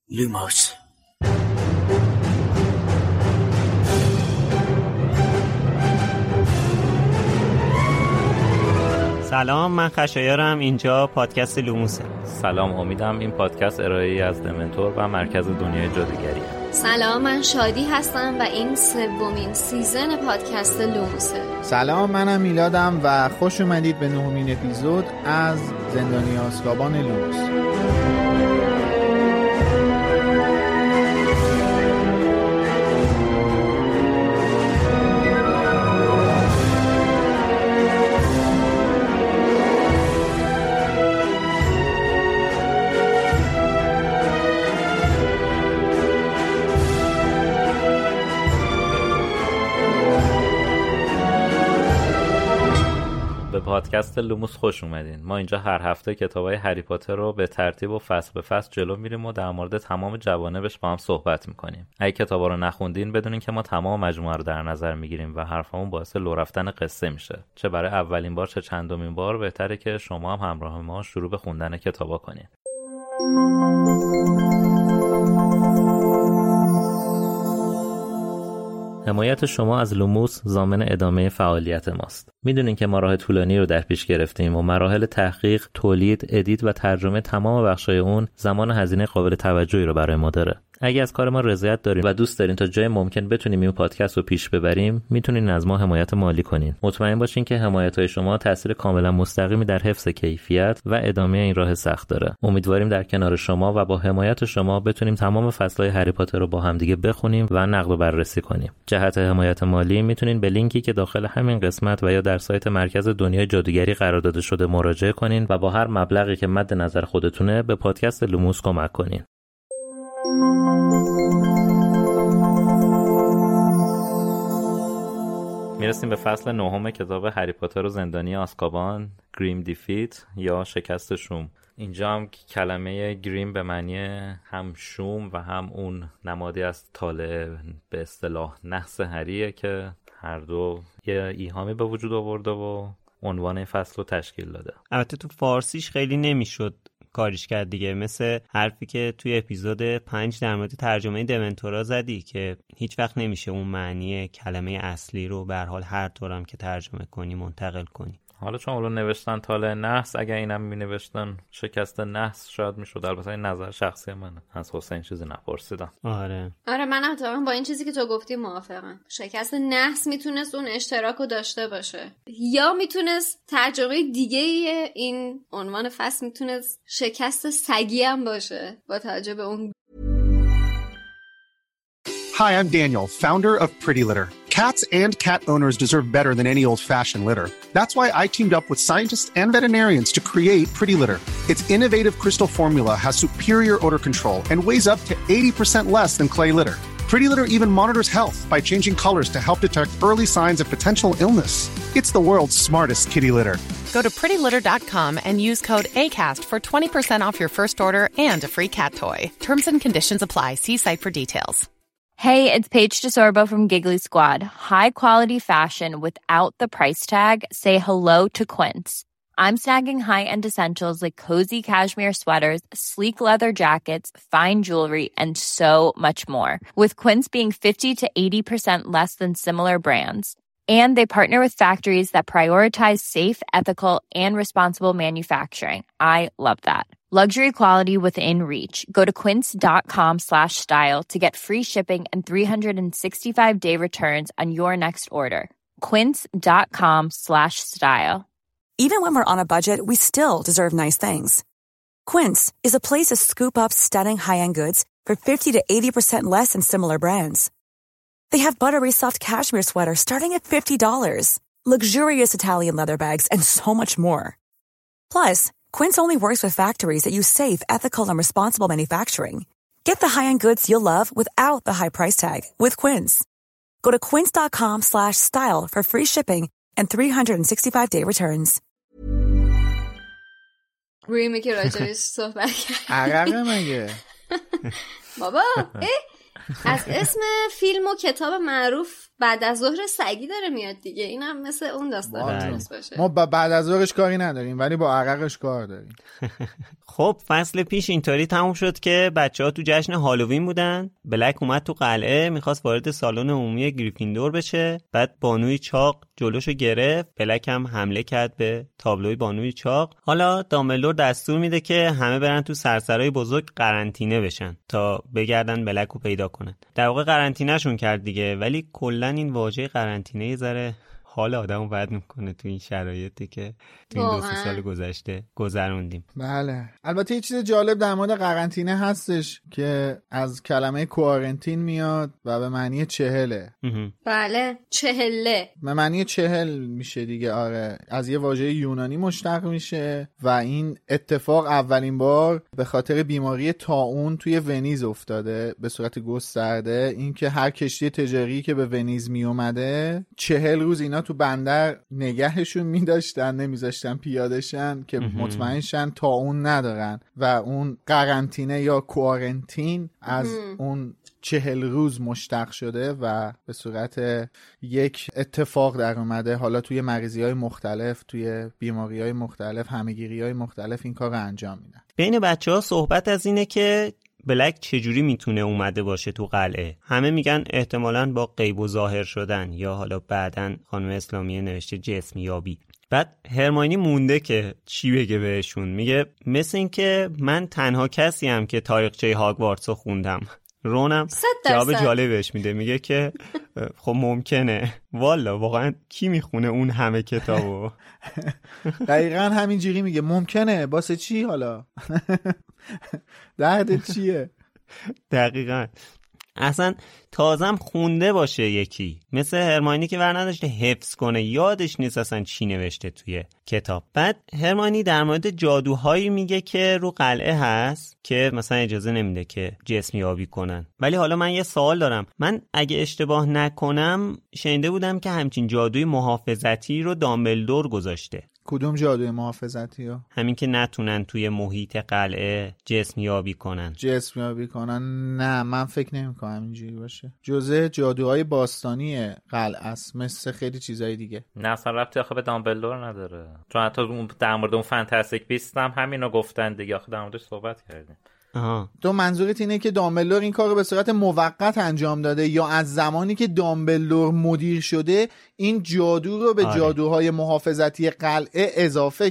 لوموس. سلام، من خشایارم. اینجا پادکست لوموسه. سلام، امیدم. این پادکست ارائه‌ای از دمنتور و مرکز دنیای جادوگریه. سلام، من شادی هستم و این سومین سیزن پادکست لوموسه. سلام، منم میلادم و خوش اومدید به 9مین اپیزود از زندانی آزکابان لوموس. به پادکست لوموس خوش اومدین. ما اینجا هر هفته کتابای هری پاتر رو به ترتیب و فصل به فصل جلو میریم و در مورد تمام جوانبش با هم صحبت میکنیم. اگه کتابا رو نخوندین بدونین که ما تمام مجموعه رو در نظر میگیریم و حرفمون باعث لو رفتن قصه میشه. چه برای اولین بار چه چندمین بار بهتره که شما هم همراه ما شروع به خوندن کتابا کنین. حمایت شما از لوموس ضامن ادامه فعالیت ماست. میدونین که ما راه طولانی رو در پیش گرفتیم و مراحل تحقیق، تولید، ادیت و ترجمه تمام بخشای اون زمان و هزینه قابل توجهی رو برای ما داره. اگه از کار ما رضایت دارین و دوست دارین تا جای ممکن بتونیم این پادکست رو پیش ببریم، میتونین از ما حمایت مالی کنین. مطمئن باشین که حمایت‌های شما تاثیر کاملا مستقیمی در حفظ کیفیت و ادامه این راه سخت داره. امیدواریم در کنار شما و با حمایت شما بتونیم تمام فصل‌های هری پاتر رو با هم دیگه بخونیم و نقد و بررسی کنیم. جهت حمایت مالی میتونین به لینکی که داخل همین قسمت و یا در سایت مرکز دنیای جادوگری قرار داده شده مراجعه کنین و با هر مبلغی که مد نظر خودتونه به پادکست لوموس کمک کنین. میرسیم به فصل 9 کتاب هری پاتر و زندانی آزکابان، گریم دیفیت یا شکست شوم. اینجا هم کلمه گریم به معنی هم شوم و هم اون نمادی از طالع به اصطلاح نحس هریه که هر دو یه ایهامی به وجود آورده و عنوان این فصل رو تشکیل داده. البته تو فارسیش خیلی نمیشد کاریش کرد دیگه، مثل حرفی که توی اپیزود 5 در مورد ترجمه دمنتورا زدی که هیچ وقت نمیشه اون معنی کلمه اصلی رو به هر حال هر طورم که ترجمه کنی منتقل کنی. حالا چون اولو نوشتن طالع نحس، اگر اینم می نوشتن شکست نحس شاید می شد. البته این نظر شخصی منه، از حسین چیزی نپرسیدم. آره منم اتفاقا با این چیزی که تو گفتی موافقم. شکست نحس میتونست اون اشتراک رو داشته باشه، یا میتونست ترجمه دیگه این عنوان فصل میتونست شکست سگی هم باشه با توجه به اون. Hi, I'm Daniel, founder of Pretty Litter. Cats and cat owners deserve better than any old-fashioned litter. That's why I teamed up with scientists and veterinarians to create Pretty Litter. Its innovative crystal formula has superior odor control and weighs up to 80% less than clay litter. Pretty Litter even monitors health by changing colors to help detect early signs of potential illness. It's the world's smartest kitty litter. Go to prettylitter.com and use code ACAST for 20% off your first order and a free cat toy. Terms and conditions apply. See site for details. Hey, it's Paige DeSorbo from Giggly Squad. High quality fashion without the price tag. Say hello to Quince. I'm snagging high-end essentials like cozy cashmere sweaters, sleek leather jackets, fine jewelry, and so much more. With Quince being 50 to 80% less than similar brands. And they partner with factories that prioritize safe, ethical, and responsible manufacturing. I love that. Luxury quality within reach. Go to quince.com/style to get free shipping and 365-day returns on your next order. Quince.com/style. Even when we're on a budget, we still deserve nice things. Quince is a place to scoop up stunning high-end goods for 50 to 80% less than similar brands. They have buttery soft cashmere sweaters starting at $50, luxurious Italian leather bags, and so much more. Plus, Quince only works with factories that use safe, ethical, and responsible manufacturing. Get the high-end goods you'll love without the high price tag with Quince. Go to quince.com/style for free shipping and 365-day returns. روی که راجبش صحبت کرد عقبه مگه بابا از اسم فیلم و کتاب معروف بعد از ظهر سگی داره میاد دیگه. اینم مثل اون داستان میتونست باشه. ما بعد از ظهرش کاری نداریم ولی با عرقش کار داریم. خب فصل پیش اینطوری تموم شد که بچه‌ها تو جشن هالووین بودن. بلک اومد تو قلعه میخواست وارد سالن عمومی گریفیندور بشه. بعد بانوی چاق جلوشو گرفت. بلک هم حمله کرد به تابلوی بانوی چاق. حالا دامبلدور دستور میده که همه برن تو سرسرای بزرگ قرنطینه بشن تا بگردن بلک رو پیدا کنن. در واقع قرنطینه‌شون کرد دیگه، ولی کلا این واژه قرنطینه یه ذره حال آدمو بد میکنه تو این شرایطی که تو این 2-3 سال گذشته گذروندیم. بله البته یه چیز جالب در مورد قرنطینه هستش که از کلمه کوارنتین میاد و به معنی 40. بله 40 به معنی 40 میشه دیگه. آره از یه واژه یونانی مشتق میشه و این اتفاق اولین بار به خاطر بیماری طاعون توی ونیز افتاده به صورت گسترده. این که هر کشتی تجاری که به ونیز میومده 40 روز اینا تو بندر نگهشون میداشتن، نمیذاشتن پیادشن که مطمئن شن طاعون ندارن و اون قرنطینه یا کوارنتین از اون 40 روز مشتق شده و به صورت یک اتفاق در اومده. حالا توی مریضی‌های مختلف، توی بیماری‌های مختلف، همه‌گیری‌های مختلف این کار رو انجام میدن. بین بچه‌ها صحبت از اینه که بلک چجوری میتونه اومده باشه تو قلعه. همه میگن احتمالاً با غیب و ظاهر شدن یا حالا بعدن خانم اسلامیه نوشته جسم یابی. بعد هرماینی مونده که چی بگه بهشون. میگه مثل این که من تنها کسی هم که تاریخچه هاگوارتس رو خوندم. رونم جواب جالب بهش میده، میگه که خب ممکنه. والا واقعا کی میخونه اون همه کتابو؟ دقیقاً همینجوری میگه ممکنه. واسه چی حالا؟ دردت چیه؟ دقیقاً. اصلا تازم خونده باشه یکی، مثل هرماینی که ور نداشته حفظ کنه، یادش نیست اصلا چی نوشته توی کتاب. بعد هرماینی در مورد جادوهایی میگه که رو قلعه هست که مثلا اجازه نمیده که جسم یابی کنن. ولی حالا من یه سوال دارم. من اگه اشتباه نکنم شنیده بودم که همچین جادوی محافظتی رو دامبلدور گذاشته. کدوم جادوی محافظتی ها؟ همین که نتونن توی محیط قلعه جسم یابی کنن. جسم یابی کنن؟ نه من فکر نمی‌کنم اینجوری باشه. جزء جادوهای باستانی قلعه است، مثل خیلی چیزای دیگه. نه اصلا ربطی آخه به دامبلدور نداره. چون حتی اون در مورد اون فانتاستیک بیست هم همینو گفتن دیگه، آخه در موردش صحبت کردیم. تو منظورت اینه که دامبلدور این کار رو به صورت موقت انجام داده یا از زمانی که دامبلدور مدیر شده این جادو رو به جادوهای محافظتی قلعه اضافه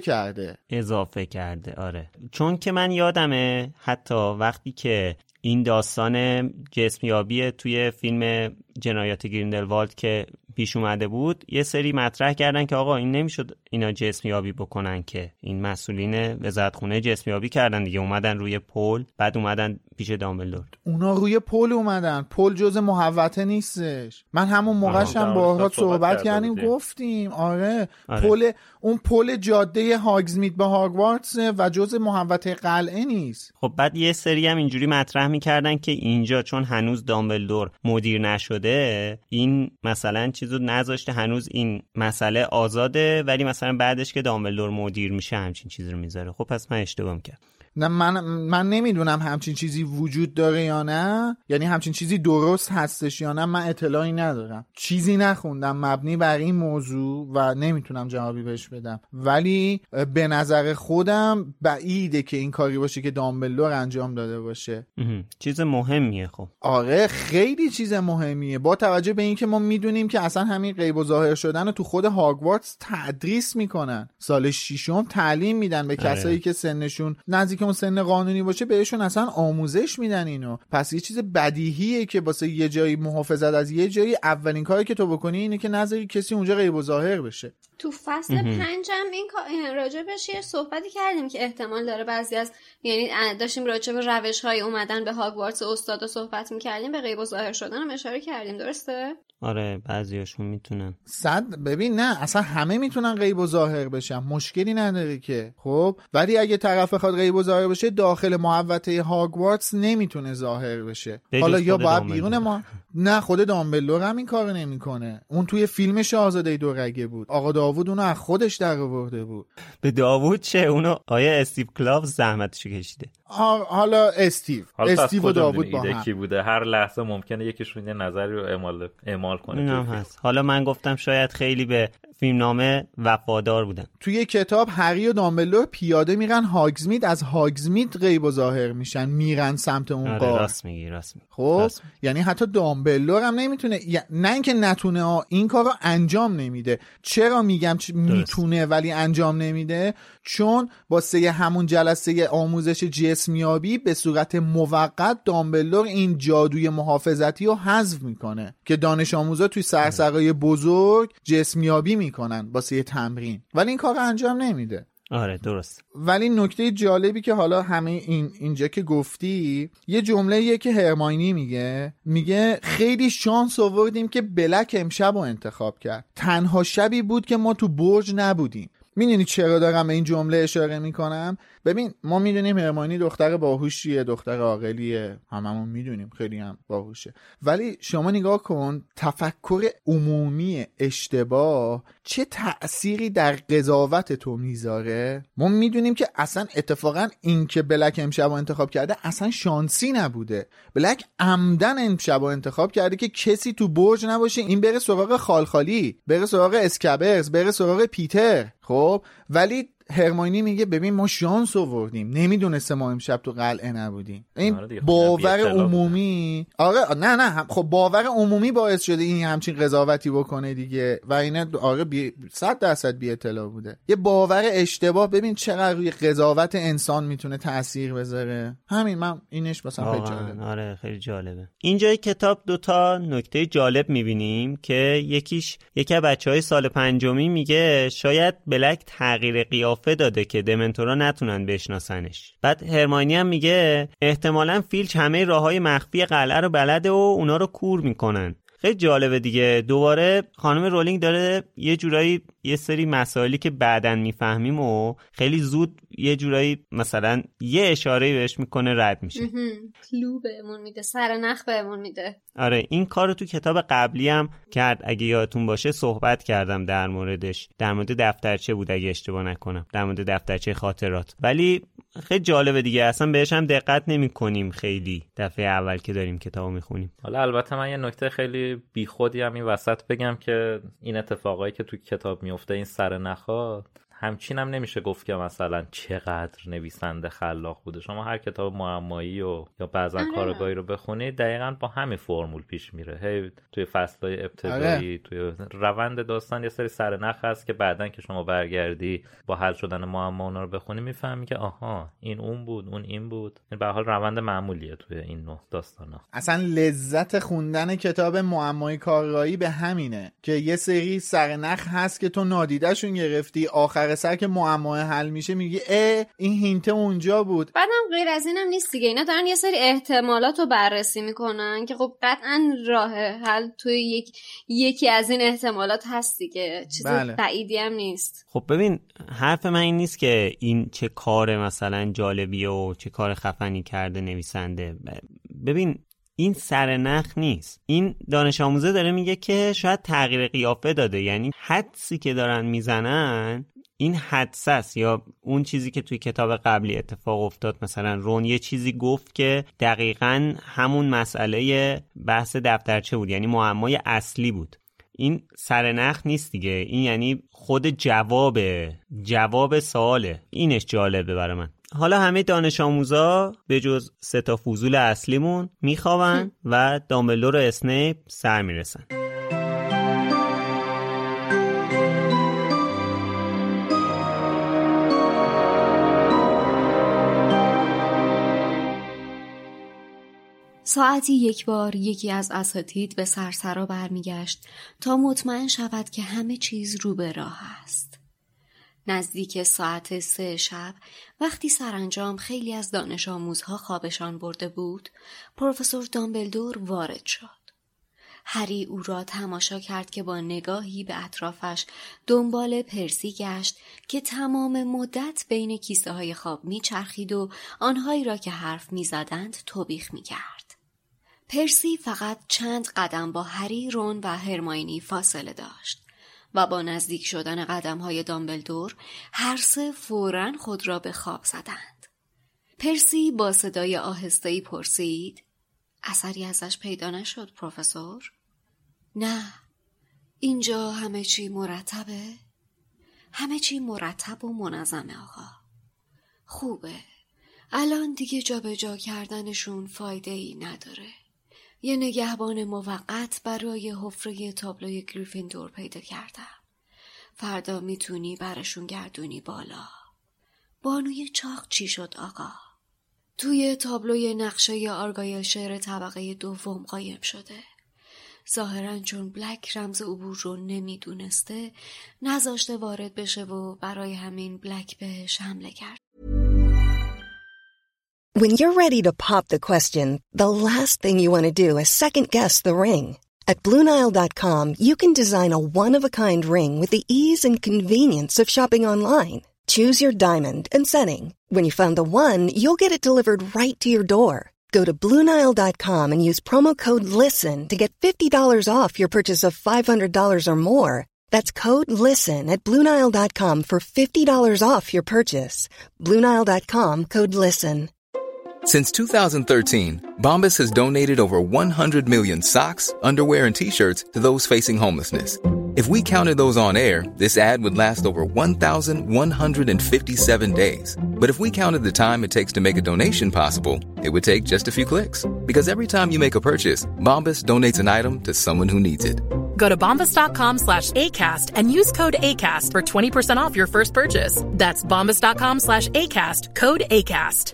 کرده؟ آره. چون که من یادمه حتی وقتی که این داستان جسمیابی توی فیلم جنایات گریندلوالد که پیش اومده بود یه سری مطرح کردن که آقا این نمیشد اینا جسمیابی بکنن، که این مسئولین وزارتخونه جسمیابی کردن دیگه، اومدن روی پل، بعد اومدن پیش دامبلدور. اونا روی پل اومدن، پل جزء محوطه نیستش. من همون موقعش هم باهات صحبت کردیم گفتیم آره. اون پل جاده هاگزمید به هاگوارتس و جزء محوطه قلعه نیست. خب بعد یه سری هم اینجوری مطرح میکردن که اینجا چون هنوز دامبلدور مدیر نشده این مثلا چیزو نذاشته، هنوز این مسئله آزاده، ولی مثلا بعدش که دامبلدور مدیر میشه همچین چیزی رو میذاره. خب پس من اشتباه میکردم. نه من نمیدونم همچین چیزی وجود داره یا نه، یعنی همچین چیزی درست هستش یا نه، من اطلاعی ندارم، چیزی نخوندم مبنی بر این موضوع و نمیتونم جوابی بهش بدم. ولی به نظر خودم بعیده که این کاری باشه که دامبلدور انجام داده باشه. چیز مهمیه. خب آره خیلی چیز مهمیه، با توجه به اینکه ما میدونیم که اصلا همین غیب و ظاهر شدن رو تو خود هاگوارتس تدریس میکنن، سال 6 تعلیم میدن به کسایی که سنشون نزدیک اون سن قانونی باشه، بهشون اصلا آموزش میدن اینو. پس یه چیز بدیهیه که واسه یه جایی محافظت از یه جایی اولین کاری که تو بکنی اینه که نذاری کسی اونجا غیب و ظاهر بشه. تو فصل 5 هم این راجبش یه صحبتی کردیم که احتمال داره بعضی از، یعنی داشتیم راجب روش‌های اومدن به هاگوارتس استادا صحبت می‌کردیم، به غیب و ظاهر شدن هم اشاره کردیم، درسته؟ آره بعضیاشون میتونن. ببین نه اصلا همه میتونن غیب و ظاهر بشن، مشکلی نداره که. خب ولی اگه طرف بخواد غیب و ظاهر بشه داخل محوطه هاگوارتس نمیتونه ظاهر بشه. حالا یا باید بیرون نه خود دامبلدور هم این کارو نمیکنه. اون توی فیلم شاهزاده دورگه بود، آقا داوود اونو از خودش در آورده بود. به داوود چه؟ اونو آیا استیو کلاوز زحمتشو کشیده؟ حالا استیو و داوود با هم کی بوده؟ هر لحظه ممکنه یکیشون یه نظری رو اعمال کنه. حالا من گفتم شاید خیلی به فیلمنامه وفادار بودن. توی کتاب هری و دامبلدور پیاده میرن هاگزمید، از هاگزمید غیب و ظاهر میشن، میرن سمت اون غار. راست میگی. خب یعنی حتی دامبلدور هم نمیتونه، نه اینکه نتونه، این کارو انجام نمیده. چرا میگم میتونه ولی انجام نمیده؟ چون واسه همون جلسه آموزش جسمیابی به صورت موقت دامبلدور این جادوی محافظتی رو حذف میکنه که دانش آموزا توی سرسرای بزرگ جسمیابی میکنن واسه تمرین، ولی این کار انجام نمیده. آره درست. ولی نکته جالبی که حالا همه اینجا که گفتی، یه جمله‌ایه که هرماینی میگه خیلی شانس آوردیم که بلک امشب رو انتخاب کرد، تنها شبی بود که ما تو برج نبودیم. میدونی چرا دارم به این جمله اشاره میکنم؟ ببین ما میدونیم هرماینی دختر باهوشیه، دختر عاقلیه، هممون میدونیم خیلی هم باهوشه، ولی شما نگاه کن تفکر عمومی اشتباه چه تأثیری در قضاوت تو میذاره. ما میدونیم که اصلا اتفاقا این که بلک امشب انتخاب کرده اصلا شانسی نبوده. بلک عمدن امشب انتخاب کرده که کسی تو برج نباشه، این بره سراغ خالخالی، بره سراغ اسکبرز، بره سراغ پیتر. خب ولی هرماینی میگه ببین ما شانس آوردیم، نمیدونسته ما امشب تو قلعه نبودیم. این باور عمومی نه خب باور عمومی باعث شده این همچین قضاوتی بکنه دیگه، و اینا 100% بی اطلاع بوده. یه باور اشتباه ببین چقدر روی قضاوت انسان میتونه تأثیر بذاره. همین من اینش مثلا خیلی جالبه. آره خیلی جالبه. اینجای کتاب دوتا نکته جالب میبینیم که یکی از بچهای سال 5 میگه شاید بلک تغییر قیافه داده که دمنتورا نتونن بشناسنش. بعد هرماینی هم میگه احتمالاً فیلچ همه راههای مخفی قلعه رو بلده و اونا رو کور میکنن. خیلی جالبه دیگه. دوباره خانم رولینگ داره یه جورایی یه سری مسائلی که بعداً میفهمیم و خیلی زود یه جورایی مثلا یه اشاره‌ای بهش میکنه رد میشه. کلو بهمون میده، سرنخ بهمون میده. آره این کارو تو کتاب قبلی هم کرد، اگه یادتون باشه صحبت کردم در موردش، در مورد دفترچه بود اگه اشتباه نکنم، در مورد دفترچه خاطرات. ولی خیلی جالبه دیگه، اصلا بهش هم دقت نمی‌کنیم خیلی دفعه اول که داریم کتابو میخونیم. حالا البته من یه نکته خیلی بیخودی هم این وسط بگم که این اتفاقایی که تو کتاب میفته، این سرنخ‌ها، همچین هم نمیشه گفت که مثلا چقدر نویسنده خلاق بوده. شما هر کتاب معمایی یا بعضا کارگاهی رو بخونید دقیقاً با همین فرمول پیش میره. هی توی فصل‌های ابتدایی توی روند داستان یه سری سرنخ هست که بعداً که شما برگردی با حل شدن معما اونا رو بخونی میفهمی که آها این اون بود، اون این بود. این به هر حال روند معمولیه توی این نوع داستانا. اصلا لذت خوندن کتاب معمایی کارگاهی به همینه که یه سری سرنخ هست که تو نادیده‌شون گرفتی، آخر سر که معما حل میشه میگی این هینت اونجا بود. بعدم غیر از اینم نیست دیگه، اینا دارن یه سری احتمالات رو بررسی میکنن که خب قطعا راه حل توی یکی از این احتمالات هست دیگه، چیز بعیدی هم نیست. خب ببین حرف من این نیست که این چه کار مثلا جالبیه و چه کار خفنی کرده نویسنده. ببین این سرنخ نیست، این دانش آموزه داره میگه که شاید تغییر قیافه داده، یعنی حدسی که دارن میزنن این حدس است، یا اون چیزی که توی کتاب قبلی اتفاق افتاد، مثلا رون یه چیزی گفت که دقیقاً همون مسئله بحث دفترچه بود، یعنی معمای اصلی بود. این سرنخ نیست دیگه، این یعنی خود جواب سواله. اینش جالبه برای من. حالا همه دانش آموزا به جز 3 فضول اصلیمون میخوابن و دامبلدور و اسنیپ سر میرسن. ساعتی یک بار یکی از اساتید به سرسرا برمیگشت تا مطمئن شود که همه چیز رو به راه است. نزدیک ساعت 3 شب وقتی سرانجام خیلی از دانش آموزها خوابشان برده بود، پروفسور دامبلدور وارد شد. هری او را تماشا کرد که با نگاهی به اطرافش دنبال پرسی گشت که تمام مدت بین کیسه های خواب می چرخید و آنهایی را که حرف می زدند توبیخ می کرد. پرسی فقط چند قدم با هری، رون و هرماینی فاصله داشت و با نزدیک شدن قدم‌های دامبلدور هر سه فوراً خود را به خواب زدند. پرسی با صدای آهسته‌ای پرسید: اثری ازش پیدا نشد پروفسور؟ نه. اینجا همه چی مرتبه؟ همه چی مرتب و منظمه آقا. خوبه. الان دیگه جابجا کردنشون فایده ای نداره. یه نگهبان موقت برای حفره تابلوی گریفیندور پیدا کردم. فردا میتونی برشون گردونی بالا. بانوی چاق چی شد آقا؟ توی تابلوی نقشه آرگایل شهر طبقه دوم قایم شده. ظاهراً چون بلک رمز عبور رو نمیدونسته نذاشته وارد بشه و برای همین بلک بهش حمله کرد. When you're ready to pop the question, the last thing you want to do is second-guess the ring. At BlueNile.com, you can design a one-of-a-kind ring with the ease and convenience of shopping online. Choose your diamond and setting. When you find the one, you'll get it delivered right to your door. Go to BlueNile.com and use promo code LISTEN to get $50 off your purchase of $500 or more. That's code LISTEN at BlueNile.com for $50 off your purchase. BlueNile.com, code LISTEN. Since 2013, Bombas has donated over 100 million socks, underwear, and T-shirts to those facing homelessness. If we counted those on air, this ad would last over 1,157 days. But if we counted the time it takes to make a donation possible, it would take just a few clicks. Because every time you make a purchase, Bombas donates an item to someone who needs it. Go to bombas.com/ACAST and use code ACAST for 20% off your first purchase. That's bombas.com/ACAST, code ACAST.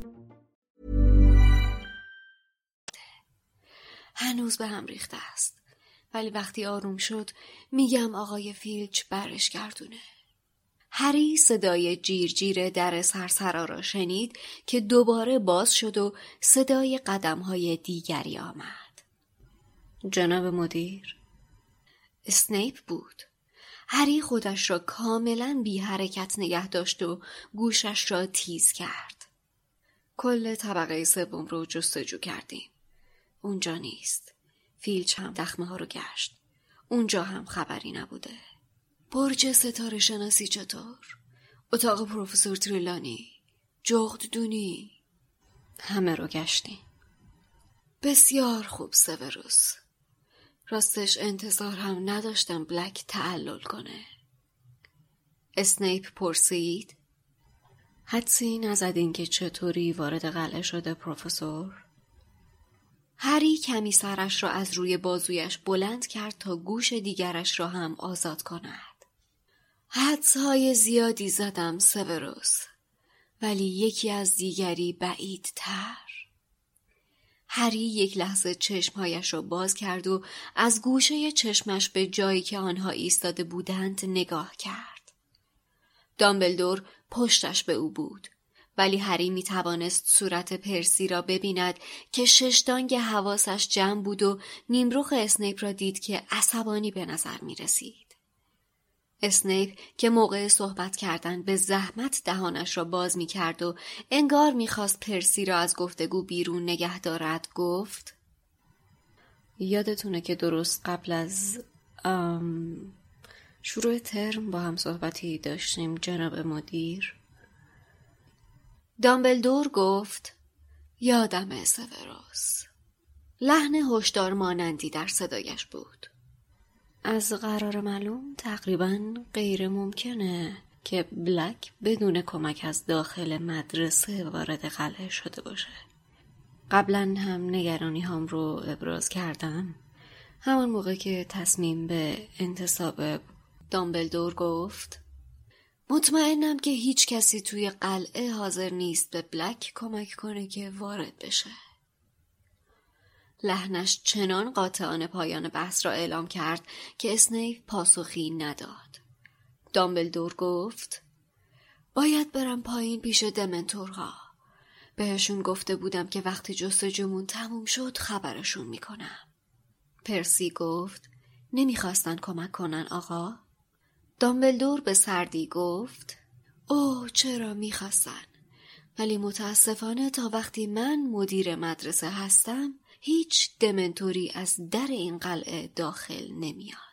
هنوز به هم ریخته است. ولی وقتی آروم شد میگم آقای فیلچ برش گردونه. هری صدای جیر در سرسرا را شنید که دوباره باز شد و صدای قدم‌های دیگری آمد. جناب مدیر؟ اسنیپ بود. هری خودش را کاملا بی حرکت نگه داشت و گوشش را تیز کرد. کل طبقه سوم رو جستجو کردیم. اونجا نیست. فیلچ هم دخمه ها رو گشت. اونجا هم خبری نبوده. برج ستاره شناسی چطور؟ اتاق پروفسور تریلانی؟ جغد دونی؟ همه رو گشتیم. بسیار خوب سیوروس. راستش انتظار هم نداشتم بلک تعلل کنه. اسنیپ پرسید: حدسی نزدین که چطوری وارد قلعه شده پروفسور؟ هری کمی سرش را از روی بازویش بلند کرد تا گوش دیگرش را هم آزاد کند. حدس‌های زیادی زدم سیوروس، ولی یکی از دیگری بعیدتر. هری یک لحظه چشمهایش را باز کرد و از گوشه چشمش به جایی که آنها ایستاده بودند نگاه کرد. دامبلدور پشتش به او بود، ولی هری می توانست صورت پرسی را ببیند که ششدانگ حواسش جمع بود و نیمرخ اسنیپ را دید که عصبانی به نظر می رسید. اسنیپ که موقع صحبت کردن به زحمت دهانش را باز می کرد و انگار می خواست پرسی را از گفتگو بیرون نگه دارد گفت: یادتونه که درست قبل از شروع ترم با هم صحبتی داشتیم جناب مدیر؟ دامبلدور گفت: یادمه سیوروس. لحن هشدار مانندی در صدایش بود. از قرار معلوم تقریباً غیر ممکنه که بلک بدون کمک از داخل مدرسه وارد قلعه شده باشه. قبلاً هم نگرانی هم رو ابراز کردم. همون موقع که تصمیم به انتصاب دامبلدور گفت: مطمئنم که هیچ کسی توی قلعه حاضر نیست به بلک کمک کنه که وارد بشه. لحنش چنان قاطعانه پایان بحث را اعلام کرد که اسنیپ پاسخی نداد. دامبلدور گفت: باید برم پایین پیش دمنتورها. بهشون گفته بودم که وقتی جستجومون تموم شد خبرشون میکنم. پرسی گفت: نمیخواستن کمک کنن آقا؟ دامبلدور به سردی گفت: اوه چرا میخواستن، ولی متاسفانه تا وقتی من مدیر مدرسه هستم هیچ دمنتوری از در این قلعه داخل نمیاد.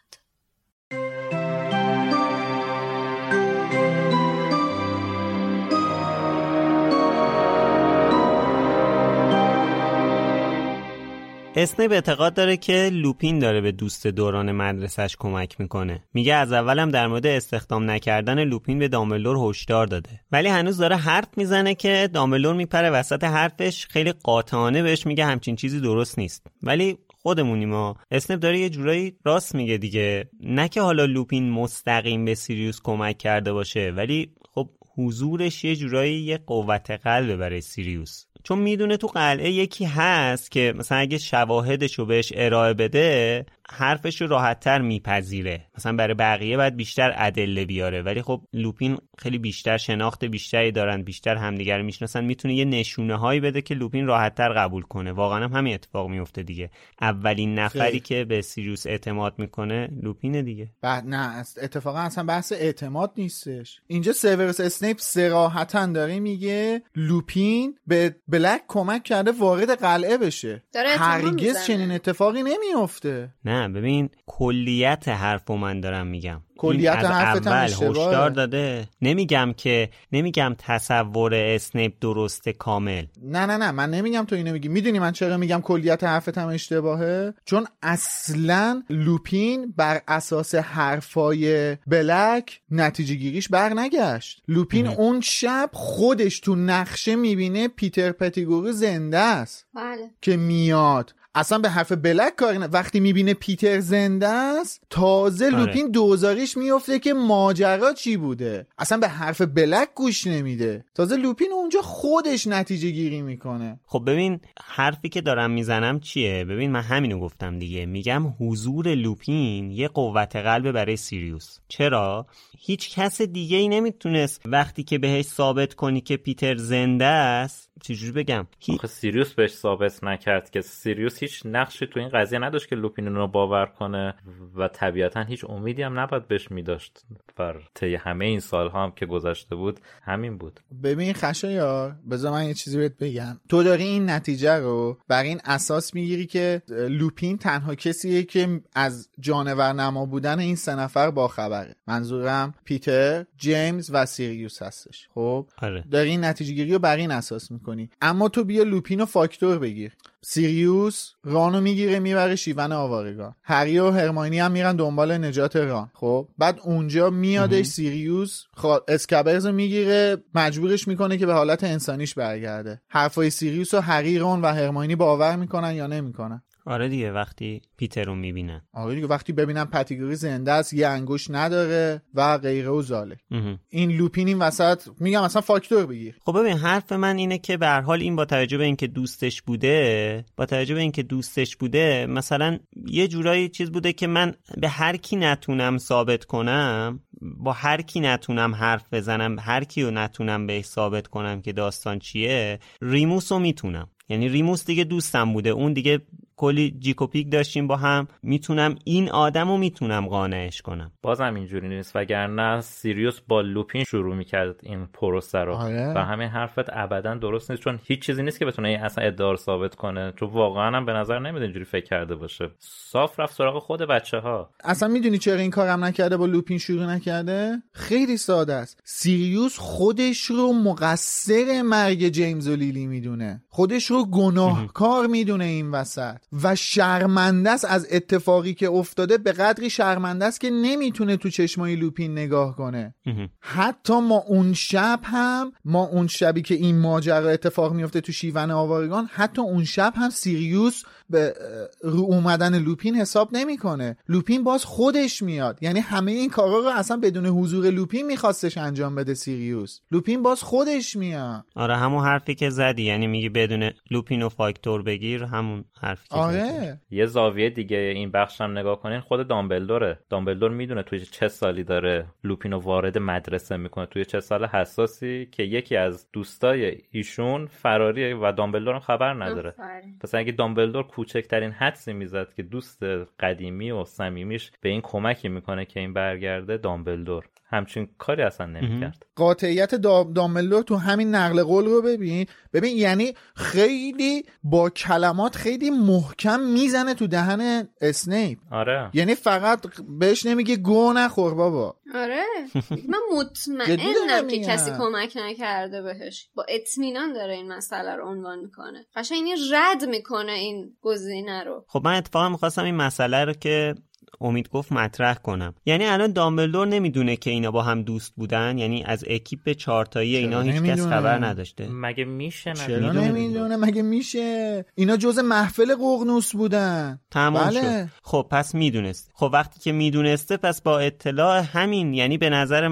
اسنیپ اعتقاد داره که لوپین داره به دوست دوران مدرسش کمک میکنه. میگه از اولم در مورد استخدام نکردن لوپین به دامبلدور هشدار داده، ولی هنوز داره حرف میزنه که دامبلدور میپره وسط حرفش، خیلی قاطعانه بهش میگه همچین چیزی درست نیست. ولی خودمونیم ما، اسنیپ داره یه جورایی راست میگه دیگه. نه که حالا لوپین مستقیم به سیریوس کمک کرده باشه، ولی خب حضورش یه جورایی یه قوت قلبه برای سیریوس، چون میدونه تو قلعه یکی هست که مثلا اگه شواهدشو بهش ارائه بده حرفشو راحت‌تر میپذیره. مثلا برای بقیه باید بیشتر ادله بیاره، ولی خب لوپین خیلی بیشتر شناخت بیشتری دارن، بیشتر همدیگر میشناسن، میتونه یه نشونه‌هایی بده که لوپین راحت‌تر قبول کنه. واقعا هم همین اتفاق میفته دیگه. اولین نفری که به سیریوس اعتماد میکنه لوپینه دیگه. نه اتفاقا اصلا بحث اعتماد نیستش. اینجا سیوروس اسنیپ صراحتاً داره میگه لوپین به بلک کمک کرده وارد قلعه بشه. هرگز چنین اتفاقی نمیفته. نه ببین، کلیت حرفو من دارم میگم. کلیت حرفت هم اشتباهه. هشدار داده. نمیگم تصور اسنیپ درسته کامل. نه من نمیگم تو اینو میگی. میدونی من چرا میگم کلیت حرفت هم اشتباهه؟ چون اصلا لوپین بر اساس حرفای بلک نتیجه گیریش بر نگشت. لوپین اون شب خودش تو نقشه میبینه پیتر پتیگورو زنده است. بله. که میاد اصلا به حرف بلک کاری نه. وقتی میبینه پیتر زنده است تازه لوپین دوزاریش میفته که ماجرا چی بوده. اصلا به حرف بلک گوش نمیده. تازه لوپین اونجا خودش نتیجه گیری میکنه. خب ببین حرفی که دارم میزنم چیه؟ ببین من همینو گفتم دیگه. میگم حضور لوپین یه قوت قلب برای سیریوس. چرا؟ هیچ کس دیگه ای نمیتونست وقتی که بهش ثابت کنی که پیتر زنده است، چجوری بگم، آخه سیریوس بهش ثابت نکرد که سیریوس هیچ نقشی تو این قضیه نداشت که لوپین رو باور کنه و طبیعتا هیچ امیدی هم نباید بهش میداشت. بر طی همه این سالها هم که گذشته بود همین بود. ببین خشایار، بذار من یه چیزی بهت بگم. تو داری این نتیجه رو بر این اساس میگیری که لوپین تنها کسیه که از جانور نما بودن این سه نفر باخبره. منظورم پیتر، جیمز و سیریوس هستش. خب داری این نتیجه گیری رو بر این اساس میکنی. اما تو بیا لوپین و فاکتور بگیر. سیریوس رانو میگیره میبره شیون آوارگان، هری و هرماینی هم میرن دنبال نجات ران. خب بعد اونجا میادش سیریوس اسکابرز رو میگیره، مجبورش میکنه که به حالت انسانیش برگرده. حرفای سیریوس رو هری، رون و هرماینی باور میکنن یا نمیکنن؟ آره دیگه، وقتی پیتر رو میبینن. آره دیگه، وقتی ببینن پتیگوری زنده است، یه انگوش نداره و غیره و ذالک. این لوپین این وسط میگم مثلا فاکتور بگیر. خب ببین حرف من اینه که به هر حال این با توجه به اینکه دوستش بوده مثلا یه جورایی چیز بوده که من به هر کی نتونم ثابت کنم، با هر کی نتونم حرف بزنم، هر کی رو نتونم بهش ثابت کنم که داستان چیه، ریموس رو میتونم. یعنی ریموس دیگه دوستم بوده، اون دیگه کلی جیکوپیک داشتیم با هم، میتونم این آدمو میتونم قانعش کنم. بازم اینجوری نیست، وگرنه سیریوس با لوپین شروع میکرد این پروسه رو. و همین حرفت ابدا درست نیست، چون هیچ چیزی نیست که بتونه این اصلا ادعا رو ثابت کنه. چون واقعا هم به نظر نمیاد اینجوری فکر کرده باشه. صاف رفت سراغ خود بچه‌ها. اصلا میدونی چرا این کارم نکرده، با لوپین شروع نکرده؟ خیلی ساده است. سیریوس خودش رو مقصر مرگ جیمز و لیلی میدونه، خودش رو گناهکار میدونه این وسط و شرمنده است از اتفاقی که افتاده. به قدری شرمنده است که نمیتونه تو چشمای لوپین نگاه کنه. حتی ما اون شبی که این ماجرا اتفاق میفته تو شیون آوارگان، حتی اون شب هم سیریوس به رو اومدن لوپین حساب نمیکنه. لوپین باز خودش میاد. یعنی همه این کارا رو اصلا بدون حضور لوپین میخواستش انجام بده سیریوس. لوپین باز خودش میاد. آره همون حرفی که زدی، یعنی میگی بدون لوپین و فاکتور بگیر، همون حرفی که آره. یه زاویه دیگه این بخش هم نگاه کنین، خود دامبلدوره. دامبلدور میدونه توی چه سالی داره لوپین رو وارد مدرسه میکنه، توی چه سال حساسی که یکی از دوستای ایشون فراریه و دامبلدور هم خبر نداره. پس اگه دامبلدور کوچکترین حدسی میزد که دوست قدیمی و صمیمیش به این کمکی میکنه که این برگرده، دامبلدور همچین کاری اصلا نمی‌کرد. قاطعیت دامبلدور تو همین نقل قول رو ببین یعنی خیلی با کلمات خیلی محکم میزنه تو دهن اسنیپ. آره یعنی فقط بهش نمیگه گو نخور بابا. آره من مطمئنم که کسی کمک نکرده بهش، با اطمینان داره این مسئله رو عنوان میکنه، قشنگ رد میکنه این گزینه رو. خب من اتفاقا میخواستم این مسئله رو که امید گفت مطرح کنم. یعنی الان دامبلدور نمیدونه که اینا با هم دوست بودن؟ یعنی از اکیپ 4 تایی اینا هیچ کس خبر نداشته؟ مگه میشه؟ چرا نمیدونه؟ مگه میشه؟ اینا جز محفل ققنوس بودن. تمام شد. خب پس میدونست. خب وقتی که میدونسته پس با اطلاع همین، یعنی به نظر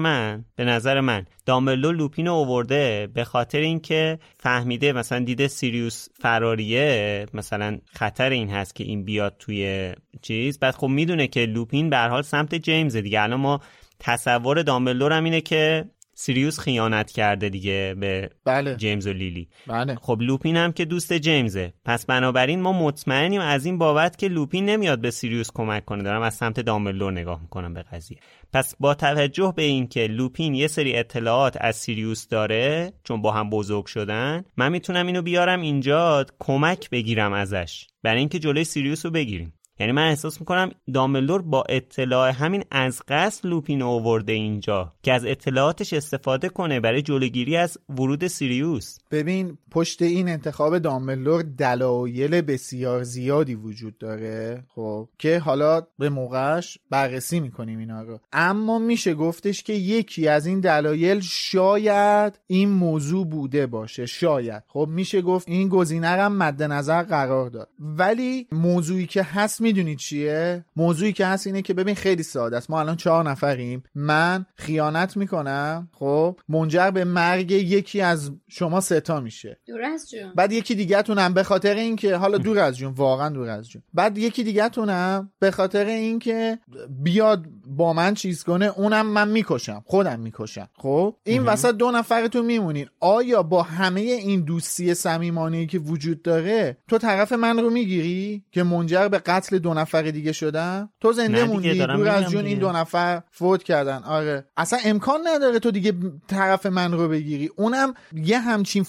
من دامبلدور لوپین رو آورده به خاطر اینکه فهمیده مثلا دیده سیریوس فراریه، مثلا خطر این هست که این بیاد توی چیز. بعد خب میدونه که لوپین به هر حال سمت جیمز دیگه. الان ما تصور دامبلدور هم اینه که سیریوس خیانت کرده دیگه به جیمز و لیلی. خب لوپین هم که دوست جیمزه، پس بنابراین ما مطمئنیم از این بابت که لوپین نمیاد به سیریوس کمک کنه. دارم از سمت دامبلدور نگاه میکنم به قضیه. پس با توجه به این که لوپین یه سری اطلاعات از سیریوس داره چون با هم بزرگ شدن، من میتونم اینو بیارم اینجا کمک بگیرم ازش برای اینکه جلوی سیریوس رو بگیریم. یعنی من احساس میکنم دامبلدور با اطلاع همین از قصد لوپین آورده اینجا که از اطلاعاتش استفاده کنه برای جلوگیری از ورود سیریوس. ببین پشت این انتخاب دامبلدور دلایل بسیار زیادی وجود داره، خب که حالا به موقعش بررسی میکنیم اینا رو. اما میشه گفتش که یکی از این دلایل شاید این موضوع بوده باشه، شاید. خب میشه گفت این گزینه رو مد نظر قرار داد. ولی موضوعی که هست میدونید چیه؟ موضوعی که هست اینه که ببین خیلی ساده است. ما الان 4 نفریم، من خیانت میکنم، خب منجر به مرگ یکی از شما 3 تا میشه، دور از جون. بعد یکی دیگه تونم به خاطر اینکه حالا دور از جون، واقعا دور از جون، بعد یکی دیگه تونم به خاطر اینکه بیاد با من چیز کنه، اونم من میکشم، خودم میکشم. خب این وسط 2 نفرتون میمونین. آیا با همه این دوستی صمیمانه‌ای که وجود داره تو طرف من رو میگیری که منجر به قتل 2 نفر دیگه شدن؟ تو زنده موندی، دور از جون این 2 نفر فوت کردن. آره اصلا امکان نداره تو دیگه طرف من رو بگیری. اونم یه همچین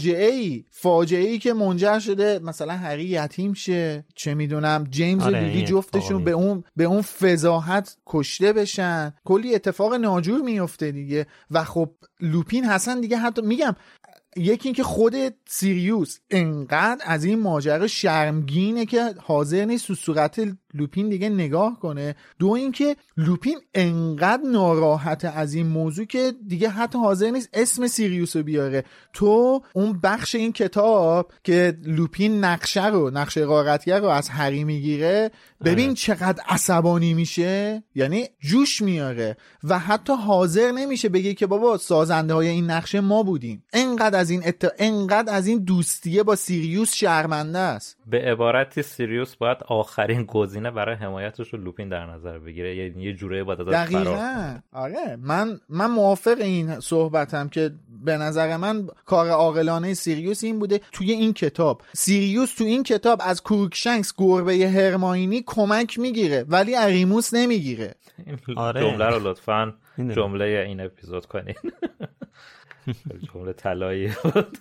فاجعه‌ای که منجر شده مثلا هری یتیم شه، چه میدونم جیمز و لیلی جفتشون به اون فضاحت کشته بشن، کلی اتفاق ناجور میفته دیگه. و خب لوپین حسن دیگه، حتی میگم یکی این که خود سیریوس انقدر از این ماجرا شرمگینه که حاضر نیست تو صورت لوپین دیگه نگاه کنه. 2 این که لوپین انقدر ناراحته از این موضوع که دیگه حتی حاضر نیست اسم سیریوس رو بیاره. تو اون بخش این کتاب که لوپین نقشه غارتگر رو از هری میگیره، ببین چقدر عصبانی میشه، یعنی جوش میاره و حتی حاضر نمیشه بگه که بابا سازنده های این نقشه ما بودیم. انقدر از این دوستیه با سیریوس شرمنده است. به عبارتی سیریوس باید آخرین گزینه برای حمایتش رو لوپین در نظر بگیره، یعنی یه جوره باید ازش فرار. آره من موافق این صحبتم که به نظر من کار عاقلانه سیریوس این بوده توی این کتاب. سیریوس تو این کتاب از کروکشنکس گربه هرماینی کمک میگیره ولی ریموس نمیگیره. آره. جمله رو لطفاً جمله این اپیزود کنین. جمله طلایی بود.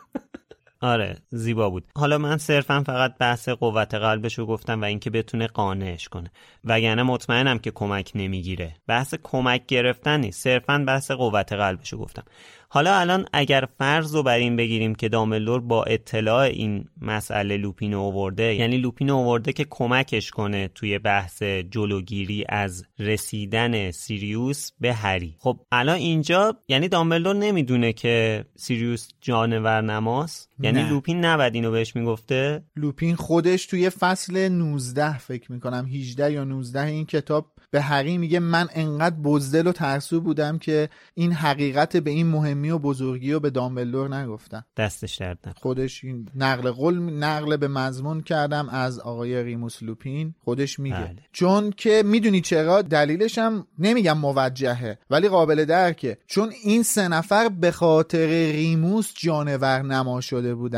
آره زیبا بود. حالا من صرفا فقط بحث قوت قلبشو گفتم و اینکه بتونه قانعش کنه، وگرنه مطمئنم که کمک نمیگیره. بحث کمک گرفتن نیست، صرفا بحث قوت قلبشو گفتم. حالا الان اگر فرض رو بر این بگیریم که دامبلدور با اطلاع این مسئله لوپین آورده، یعنی لوپین آورده که کمکش کنه توی بحث جلوگیری از رسیدن سیریوس به هری. خب الان اینجا یعنی دامبلدور نمیدونه که سیریوس جانور نماست؟ یعنی لوپین نباید اینو بهش میگفته؟ لوپین خودش توی فصل 19 فکر میکنم 18 یا 19 این کتاب به هری میگه من انقدر بزدل و ترسو بودم که این حقیقت به این مهمی و بزرگی رو به دامبلدور نگفتم. دستش درد نکنه. خودش این نقل به مضمون کردم از آقای ریموس لوپین، خودش میگه بله. چون که میدونی چرا؟ دلیلش هم نمیگم موجهه ولی قابل درکه، چون این 3 نفر به خاطر ریموس جانور نما شده بودن.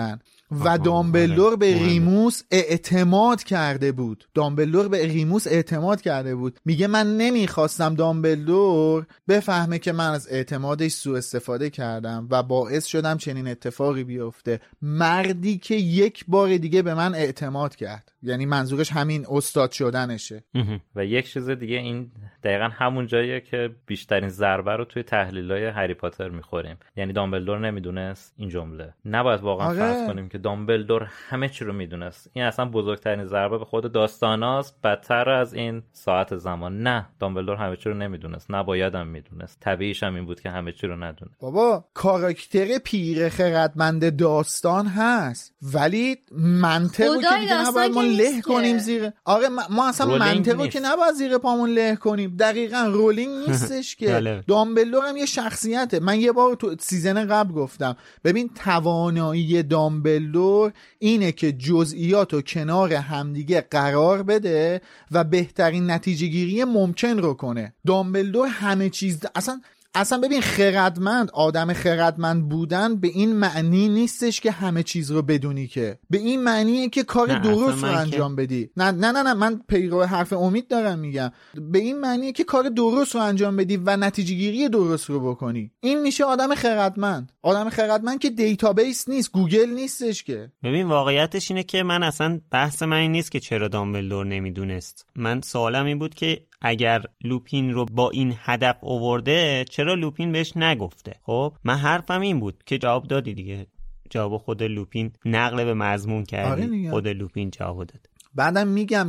و دامبلدور به ریموس اعتماد کرده بود. دامبلدور به ریموس اعتماد کرده بود. میگه من نمیخواستم دامبلدور بفهمه که من از اعتمادش سوء استفاده کردم و باعث شدم چنین اتفاقی بیفته. مردی که یک بار دیگه به من اعتماد کرد، یعنی منظورش همین استاد شدنشه. و یک چیز دیگه، این دقیقا همون جاییه که بیشترین ضربه رو توی تحلیل‌های هری پاتر میخوریم. یعنی دامبلدور نمیدونست این جمله. نباید واقعا فرض کنیم که دامبلدور همه چی رو میدونست. این اصلا بزرگترین ضربه به خود داستاناست، بدتر از این ساعت زمان. نه، دامبلدور همه چی رو نمیدونست، نباید هم میدونست. طبیعیش هم این بود که همه چی رو ندونه. بابا کاراکتر پیر خردمند داستان هست، ولی منطقو که دیگه نباید ما له کنیم زیر. آره ما اصلا منطقو که نباید زیر پامون له کنیم. دقیقاً رولینگ نیستش که. دامبلدور هم یه شخصیته. من یه بار تو سیزن قبل گفتم، ببین توانایی دامبلدور اینه که جزئیاتو کنار همدیگه قرار بده و بهترین نتیجه گیری ممکن رو کنه. دامبلدور همه چیز اصلا ببین، خردمند، آدم خردمند بودن به این معنی نیستش که همه چیز رو بدونی، که به این معنیه که کار درست رو انجام بدی. نه من پیرو حرف امید دارم میگم. به این معنیه که کار درست رو انجام بدی و نتیجه گیری درست رو بکنی. این میشه آدم خردمند. آدم خردمند که دیتابیس نیست، گوگل نیستش که. ببین واقعیتش اینه که من اصلا بحث من این نیست که چرا دامبلدور نمیدونست. من سوالم این بود که اگر لوپین رو با این هدف آورده چرا لوپین بهش نگفته؟ خب من حرفم این بود که جواب دادی دیگه. جواب خود لوپین نقل به مضمون کردی. خود لوپین جواب داد. بعدم میگم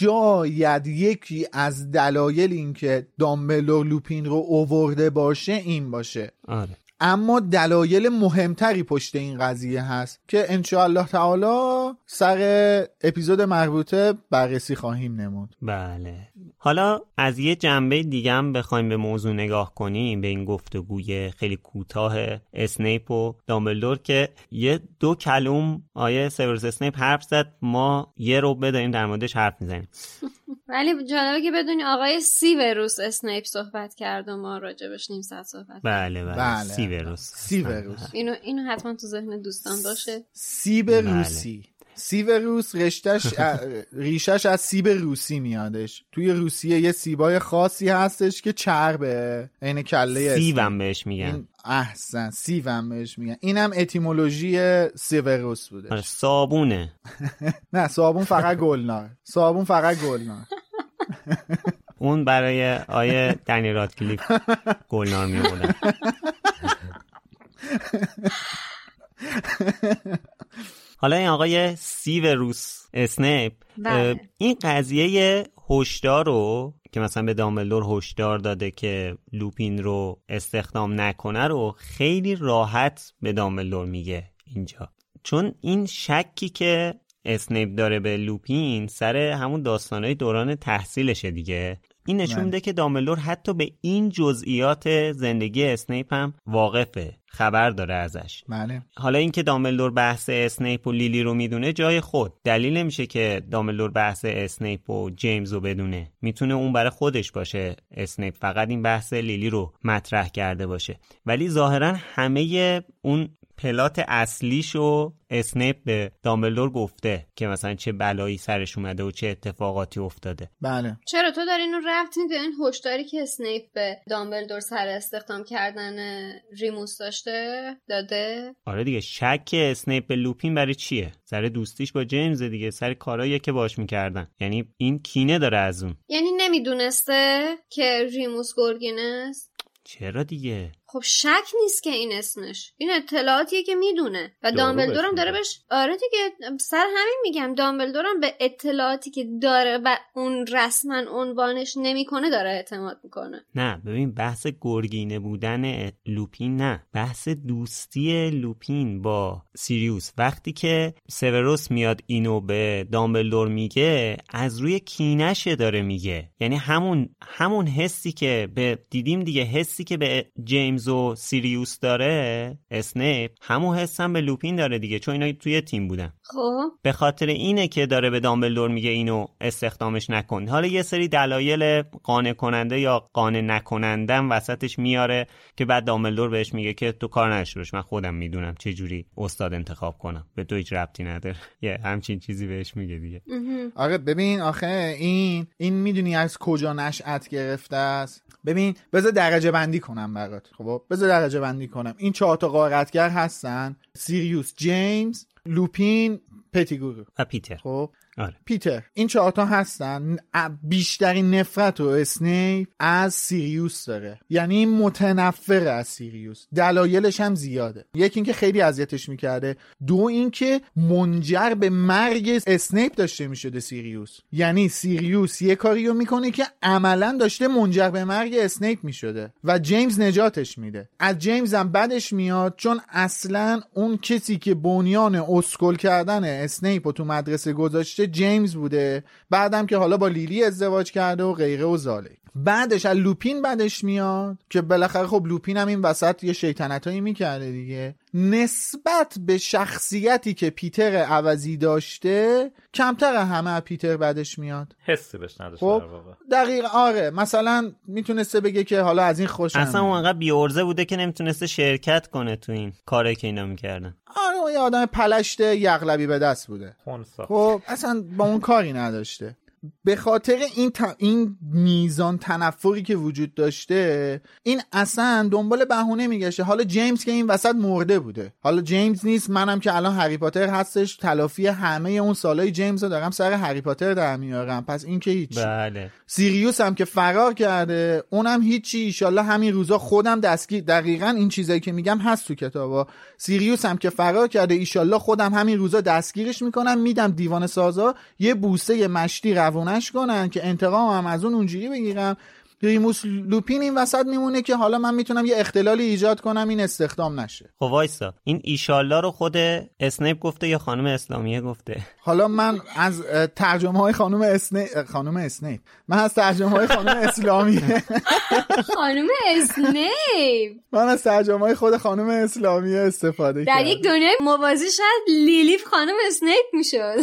شاید یکی از دلایل این که دامبلدور لوپین رو آورده باشه این باشه. آره. اما دلایل مهمتری پشت این قضیه هست که انشاءالله تعالی سر اپیزود مربوطه بررسی خواهیم نمود. بله. حالا از یه جنبه دیگه هم بخوایم به موضوع نگاه کنیم، به این گفتگوی خیلی کوتاه اسنیپ و دامبلدور که یه 2 کلم آیه سیوروس اسنیپ حرف زد، ما یه ربع داریم در موردش حرف میزنیم. ولی جالبه که بدونی آقای سیوروس اسنیپ صحبت کرد و ما راجبش نیم ساعت صحبت. بله. سیوروس. اینو حتما تو ذهن دوستان باشه. سیوروس ریشش از سیب روسی میادش. توی روسیه یه سیبای خاصی هستش که چربه، عین کله سیوم بهش میگن. احسن، سیوم بهش میگن. اینم اتیمولوژی سیوروس بوده. صابونه. نه صابون فقط گلنار. اون برای آیه دنی رادکلیف گلنار میمونه. حالا این آقای سیوروس اسنیپ این قضیه هشدار رو که مثلا به دامبلدور هشدار داده که لوپین رو استخدام نکنه رو خیلی راحت به دامبلدور میگه اینجا، چون این شکی که اسنیپ داره به لوپین سر همون داستانهای دوران تحصیلشه دیگه. این نشون میده که دامبلدور حتی به این جزئیات زندگی اسنیپ هم واقفه، خبر داره ازش. بله. حالا اینکه دامبلدور بحث اسنیپ و لیلی رو میدونه جای خود، دلیل نمیشه که دامبلدور بحث اسنیپ و جیمز رو بدونه. میتونه اون برای خودش باشه، اسنیپ فقط این بحث لیلی رو مطرح کرده باشه. ولی ظاهرا همه اون پلات اصلیشو اسنیپ به دامبلدور گفته که مثلا چه بلایی سرش اومده و چه اتفاقاتی افتاده. بله. چرا تو داری اینو ربط میدی این هشداری که اسنیپ به دامبلدور سر استخدام کردن ریموس داده؟ آره دیگه، شک اسنیپ به لوپین برای چیه؟ سر دوستیش با جیمز دیگه، سر کارایی که باش میکردن. یعنی این کینه داره از اون. یعنی نمیدونسته که ریموس گرگین است؟ چرا دیگه؟ خب شک نیست که این اسمش، این اطلاعاتیه که میدونه و دامبلدور هم داره بهش. آره دیگه، سر همین میگم دامبلدور هم به اطلاعاتی که داره و اون رسما عنوانش نمیکنه داره اعتماد میکنه. نه ببین، بحث گرگینه بودن لوپین نه، بحث دوستی لوپین با سیریوس. وقتی که سیوروس میاد اینو به دامبلدور میگه، از روی کینشه داره میگه. یعنی همون حسی که به دیدیم دیگه، حسی که به جیمز جیمز و سیریوس داره اسنیپ، همون حس هم به لوپین داره دیگه، چون اینا توی تیم بودن. خب به خاطر اینه که داره به دامبلدور میگه اینو استخدامش نکن. حالا یه سری دلایل قانع کننده یا قانع نکننده وسطش میاره که بعد دامبلدور بهش میگه که تو کار نشو باش، من خودم میدونم چه جوری استاد انتخاب کنم، به تو هیچ ربطی نداره. یه همچین چیزی بهش میگه دیگه. آره ببین آخه این میدونی از کجا نشأت گرفته است؟ ببین بذار درجه بندی کنم برات. خب بذار درجه بندی کنم. این 4 تا غارتگر هستن: سیریوس، جیمز، لوپین، پتیگورو و پیتر. خب آره. پیتر. این 4 تا هستن. بیشترین نفرت و اسنیپ از سیریوس داره، یعنی متنفر از سیریوس. دلایلش هم زیاده. یکی اینکه خیلی اذیتش میکرده، دو اینکه منجر به مرگ اسنیپ داشته میشده سیریوس. یعنی سیریوس یه کاریو میکنه که عملا داشته منجر به مرگ اسنیپ میشده و جیمز نجاتش میده. از جیمز هم بدش میاد، چون اصلا اون کسی که بنیان اسکول کردن اسنیپ رو تو مدرسه گذاشته جیمز بوده، بعدم که حالا با لیلی ازدواج کرده و غیره و زاله. بعدش از لوپین بعدش میاد که بالاخره خب لوپین هم این وسط یه شیطنتایی میکرده دیگه. نسبت به شخصیتی که پیتر عوضی داشته کمتر همه از پیتر بعدش میاد، حسی بهش نداشته. خب دقیقاً آره، مثلا میتونسته بگه که حالا از این خوشم اصلا اونقدر بی‌عرضه بوده که نمیتونسته شرکت کنه تو این کاری که اینا میکردن. آره یه آدم پلشت یغلبی به دست بوده. خب اصلا با اون کاری نداشته. به خاطر این میزان تنفری که وجود داشته، این اصلا دنبال بهونه میگشه. حالا جیمز که این وسط مرده بوده، حالا جیمز نیست، منم که الان هری پاتر هستش تلافی همه اون سالای جیمز رو دارم سر هری پاتر در میارم، پس این که هیچ. بله. سیریوس هم که فرار کرده، اونم هیچی. ایشالله همین روزا خودم دستگیر، دقیقاً این چیزایی که میگم هست تو کتابا. سیریوس هم که فرار کرده، ایشالله خودم همین روزا دستگیرش میکنم، میدم دیوان سازا یه بوسه مشتی روونش کنن که انتقام هم از اونجوری بگیرم. ریموس لوپین این وسط میمونه که حالا من میتونم یه اختلالی ایجاد کنم این استخدام نشه. خب وایسا، این ایشالله رو خود اسنیپ گفته یا خانم اسلامیه گفته؟ حالا من از ترجمه های خانم اسنیپ من از ترجمه های خانم اسلامیه خانم اسنیپ من از ترجمه های خود خانم اسلامیه استفاده کردم. در یک دنیای موازی شاید لیلیف خانم اسنیپ میشد.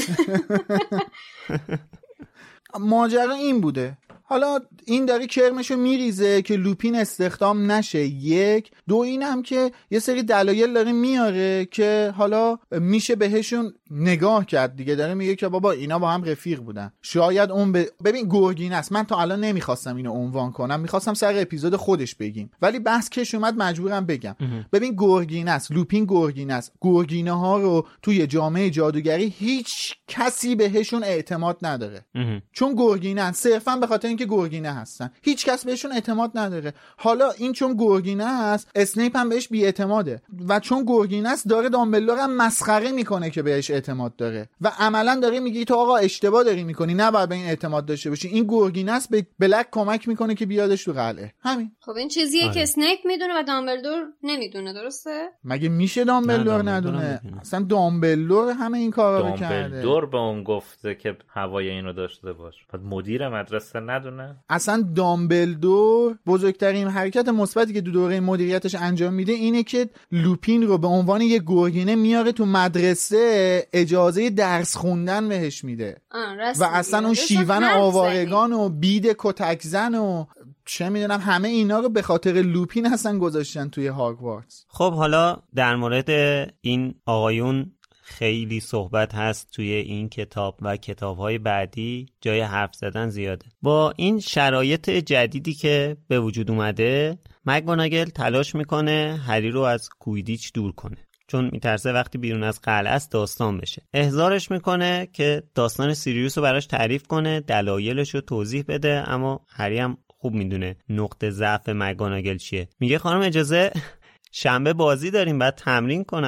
ماجرا این بوده. حالا این داره کرمشو میریزه که لوپین استخدام نشه. یک دو این هم که یه سری دلایل داره میاره که حالا میشه بهشون نگاه کرد دیگه. داره میگه که بابا اینا با هم رفیق بودن، شاید اون ببین گورگینس، من تا الان نمیخواستم اینو عنوان کنم، میخواستم سر اپیزود خودش بگیم، ولی بحث کش اومد مجبورم بگم. ببین گورگینس، لوپین گورگینس، گورگینه ها رو توی جامعه جادوگری هیچ کسی بهشون اعتماد نداره. چون گورگینن صرفا به خاطر اینکه گورگینه هستن، هیچ کس بهشون اعتماد نداره. حالا این چون گورگینه هست، اسنیپ هم بهش بی‌اعتماده و چون گورگینه است داره دامبلدور هم مسخره میکنه که بهش اعتماد داره و عملا داره میگه تو آقا اشتباه داری میکنی، نباید به این اعتماد داشته باشی. این گورگینه است به بلک کمک میکنه که بیادش تو قلعه. همین. خب این چیزیه که اسنیپ میدونه و دامبلدور نمیدونه، درسته؟ مگه میشه دامبلدور ندونه؟ اصلا دامبلدور همه این کارا رو کرده. دامبلدور به اون گفته که هوای اینو داشته باش. بعد مدیر مدرسه ندونه؟ اصلا دامبلدور بزرگترین حرکت مثبتی که دو دوره مدیریتش انجام میده اینه که لوپین رو به عنوان یه گورگینه میاره تو مدرسه، اجازه درس خوندن بهش میده و اصلا اون شیون آوارگان و بید کتک زن و چه میدونم همه اینا رو به خاطر لوپین هستن گذاشتن توی هاگوارتس. خب حالا در مورد این آقایون خیلی صحبت هست توی این کتاب و کتاب‌های بعدی، جای حرف زدن زیاده. با این شرایط جدیدی که به وجود اومده، مکگوناگل تلاش میکنه هری رو از کویدیچ دور کنه، چون میترسه وقتی بیرون از قلعه است داستان بشه. احضارش میکنه که داستان سیریوس رو براش تعریف کنه، دلایلش رو توضیح بده، اما هری هم خوب میدونه نقطه ضعف مکگوناگل چیه. میگه خانم اجازه شنبه بازی داریم، بعد تمرین کنم.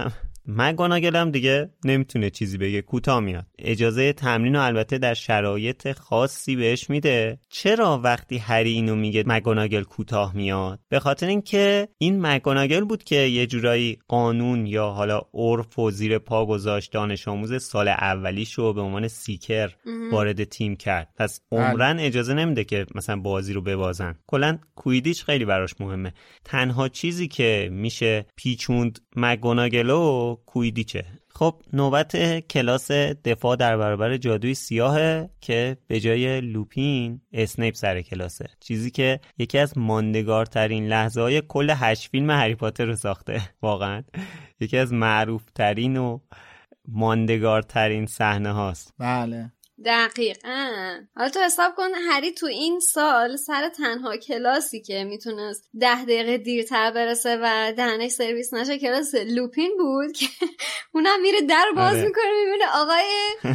مکگوناگل هم دیگه نمیتونه چیزی بگه، کوتاه میاد. اجازه تمرین و البته در شرایط خاصی بهش میده. چرا وقتی هری اینو میگه مکگوناگل کوتاه میاد؟ به خاطر اینکه این مکگوناگل بود که یه جورایی قانون یا حالا عرف و زیر پا گذاشت، دانش آموز سال اولیشو به عنوان سیکر وارد تیم کرد. پس عمرن اجازه نمیده که مثلا بازی رو ببازن. کلا کویدیچ خیلی براش مهمه. تنها چیزی که میشه پیچوند مکگوناگلو کویدیچه. خب نوبت کلاس دفاع در برابر جادوی سیاهه که به جای لوپین اسنیپ سر کلاسه. چیزی که یکی از ماندگارترین لحظه‌های کل 8 فیلم هری پاتر رو ساخته. واقعا یکی از معروفترین و ماندگارترین صحنه هاست. بله دقیقاً. حالا تو حساب کن هری تو این سال سر تنها کلاسی که میتونست 10 دقیقه دیرتر برسه و دهنش سرویس نشه کلاس لوپین بود که اونم میره در باز میکنه میبینه آقای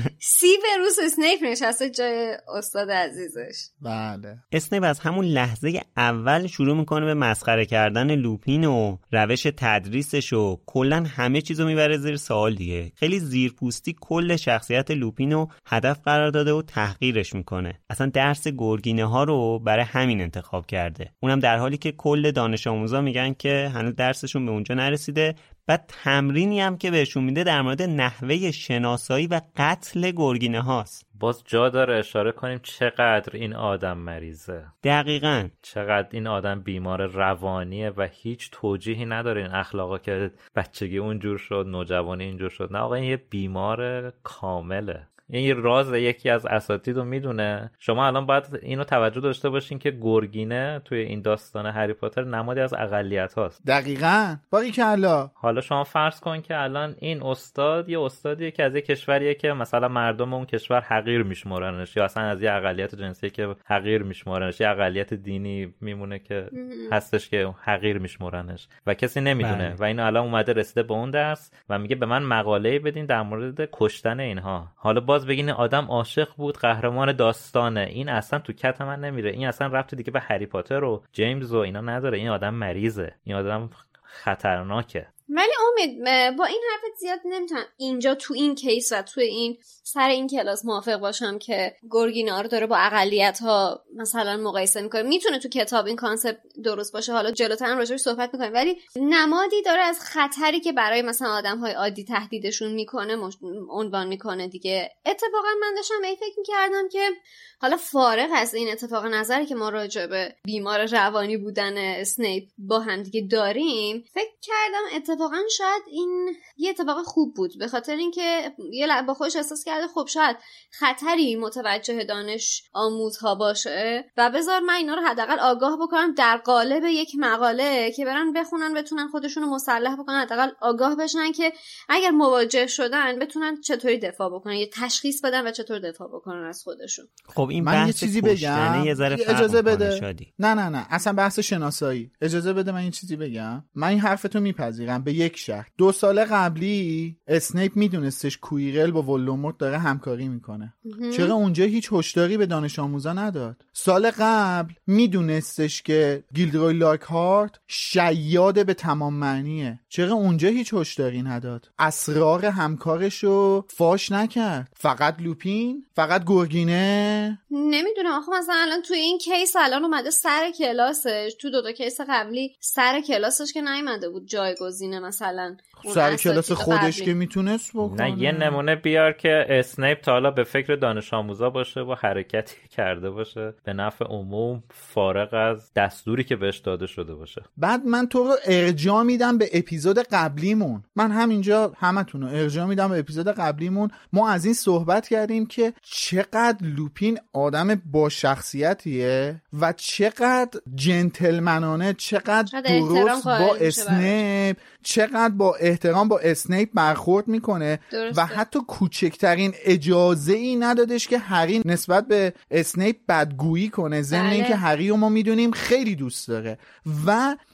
سیوروس اسنیپ نشسته جای استاد عزیزش. بله. اسنیپ از همون لحظه اول شروع میکنه به مسخره کردن لوپین و روش تدریسش و کلا همه چیزو میبره زیر سوال دیگه. خیلی زیرپوستی کل شخصیت لوپین رو هدف قرار داده و تحقیرش میکنه. اصلا درس گرگینه ها رو برای همین انتخاب کرده. اونم در حالی که کل دانش آموزا میگن که هنوز درسشون به اونجا نرسیده. بعد تمرینی هم که بهشون میده در مورد نحوه شناسایی و قتل گرگینه هاست. باز جا داره اشاره کنیم چقدر این آدم مریضه. دقیقاً. چقدر این آدم بیمار روانیه و هیچ توجیهی نداره این اخلاقا که بچگی اونجور شد، نوجوانی اینجور شد. نه آقا این یه بیمار کامله. این راز یکی از اساتید رو میدونه. شما الان باید اینو توجه داشته باشین که گرگینه توی این داستان هری پاتر نمادی از اقلیت هاست. دقیقاً. باقی که حالا شما فرض کن که الان این استاد یه استادیه که از یه کشوریه که مثلا مردم اون کشور حقیر میشمارنش، یا اصلا از یه اقلیت جنسی که حقیر میشمارنش، یه اقلیت دینی میمونه که هستش که حقیر میشمارنش و کسی نمیدونه. و این الان اومده رسیده به اون درس و میگه به من مقاله‌ای بدین در مورد کشتن اینها. حالا باز بگین آدم عاشق بود، قهرمان داستانه. این اصلا تو کت من نمیره. این اصلا ربطی دیگه به هری پاتر و جیمز و اینا نداره. این آدم مریضه. این آدم خطرناکه. ولی امید با این حرفت زیاد نمیتونم اینجا تو این کیس و تو این سر این کلاس موافق باشم که گرگینا رو داره با اقلیت ها مثلا مقایسه میکنه. میتونه تو کتاب این کانسپت درست باشه، حالا جلوتر هم راجعش صحبت میکنیم، ولی نمادی داره از خطری که برای مثلا آدم های عادی تهدیدشون میکنه عنوان میکنه دیگه. اتفاقا من داشتم فکر میکردم که حالا فارغ از این اتفاق نظری که ما راجع به بیمار روانی بودن اسنیپ با هم دیگه داریم، فکر کردم اتفاقا شاید این یه اتفاق خوب بود، به خاطر اینکه یه با خودش احساس کرده خب شاید خطری متوجه دانش آموزها باشه و بذار من اینا رو حداقل آگاه بکنم در قالب یک مقاله که برن بخونن، بتونن خودشون رو مسلح بکنن، حداقل آگاه بشن که اگر مواجه شدن بتونن چطوری دفاع بکنن، یه تشخیص بدن و چطور دفاع بکنن از خودشون. خب این من یه چیزی بگم، اجازه بده. نه اصلا بحث شناسایی. اجازه بده من این چیزی بگم. من این حرفتو میپذیرم به یک شرط. 2 سال قبلی اسنیپ میدونستش کویرل با ولدمورت داره همکاری میکنه. چرا اونجا هیچ هشداری به دانش آموزا نداد؟ سال قبل میدونستش که گیلدروی لاکهارت شیاد به تمام معنیه. چرا اونجا هیچ هشداری نداد؟ اسرار همکارشو فاش نکرد. فقط لوپین؟ فقط گرگینه؟ نمیدونم. آخه مثلا الان تو این کیس الان اومده سر کلاسش، تو 2 کیس قبلی سر کلاسش که نیومده بود جایگزینه مثلا سر کلاس خودش که میتونست بکنه. نه یه نمونه بیار که اسنیپ تا حالا به فکر دانش آموزا باشه و حرکتی کرده باشه به نفع عموم فارغ از دستوری که بهش داده شده باشه. بعد من تو رو ارجاع میدم به اپیزود قبلیمون. من همینجا همتون رو ارجاع میدم به اپیزود قبلیمون. ما از این صحبت کردیم که چقدر لوپین آدم با شخصیتیه و چقدر جنتلمنانه، چقدر درست با اسنیپ، چقدر با احترام با اسنیپ برخورد میکنه و حتی کوچکترین اجازه ای ندادش که هری نسبت به اسنیپ بدگویی کنه، ضمن اینکه هری رو ما میدونیم خیلی دوست داره. و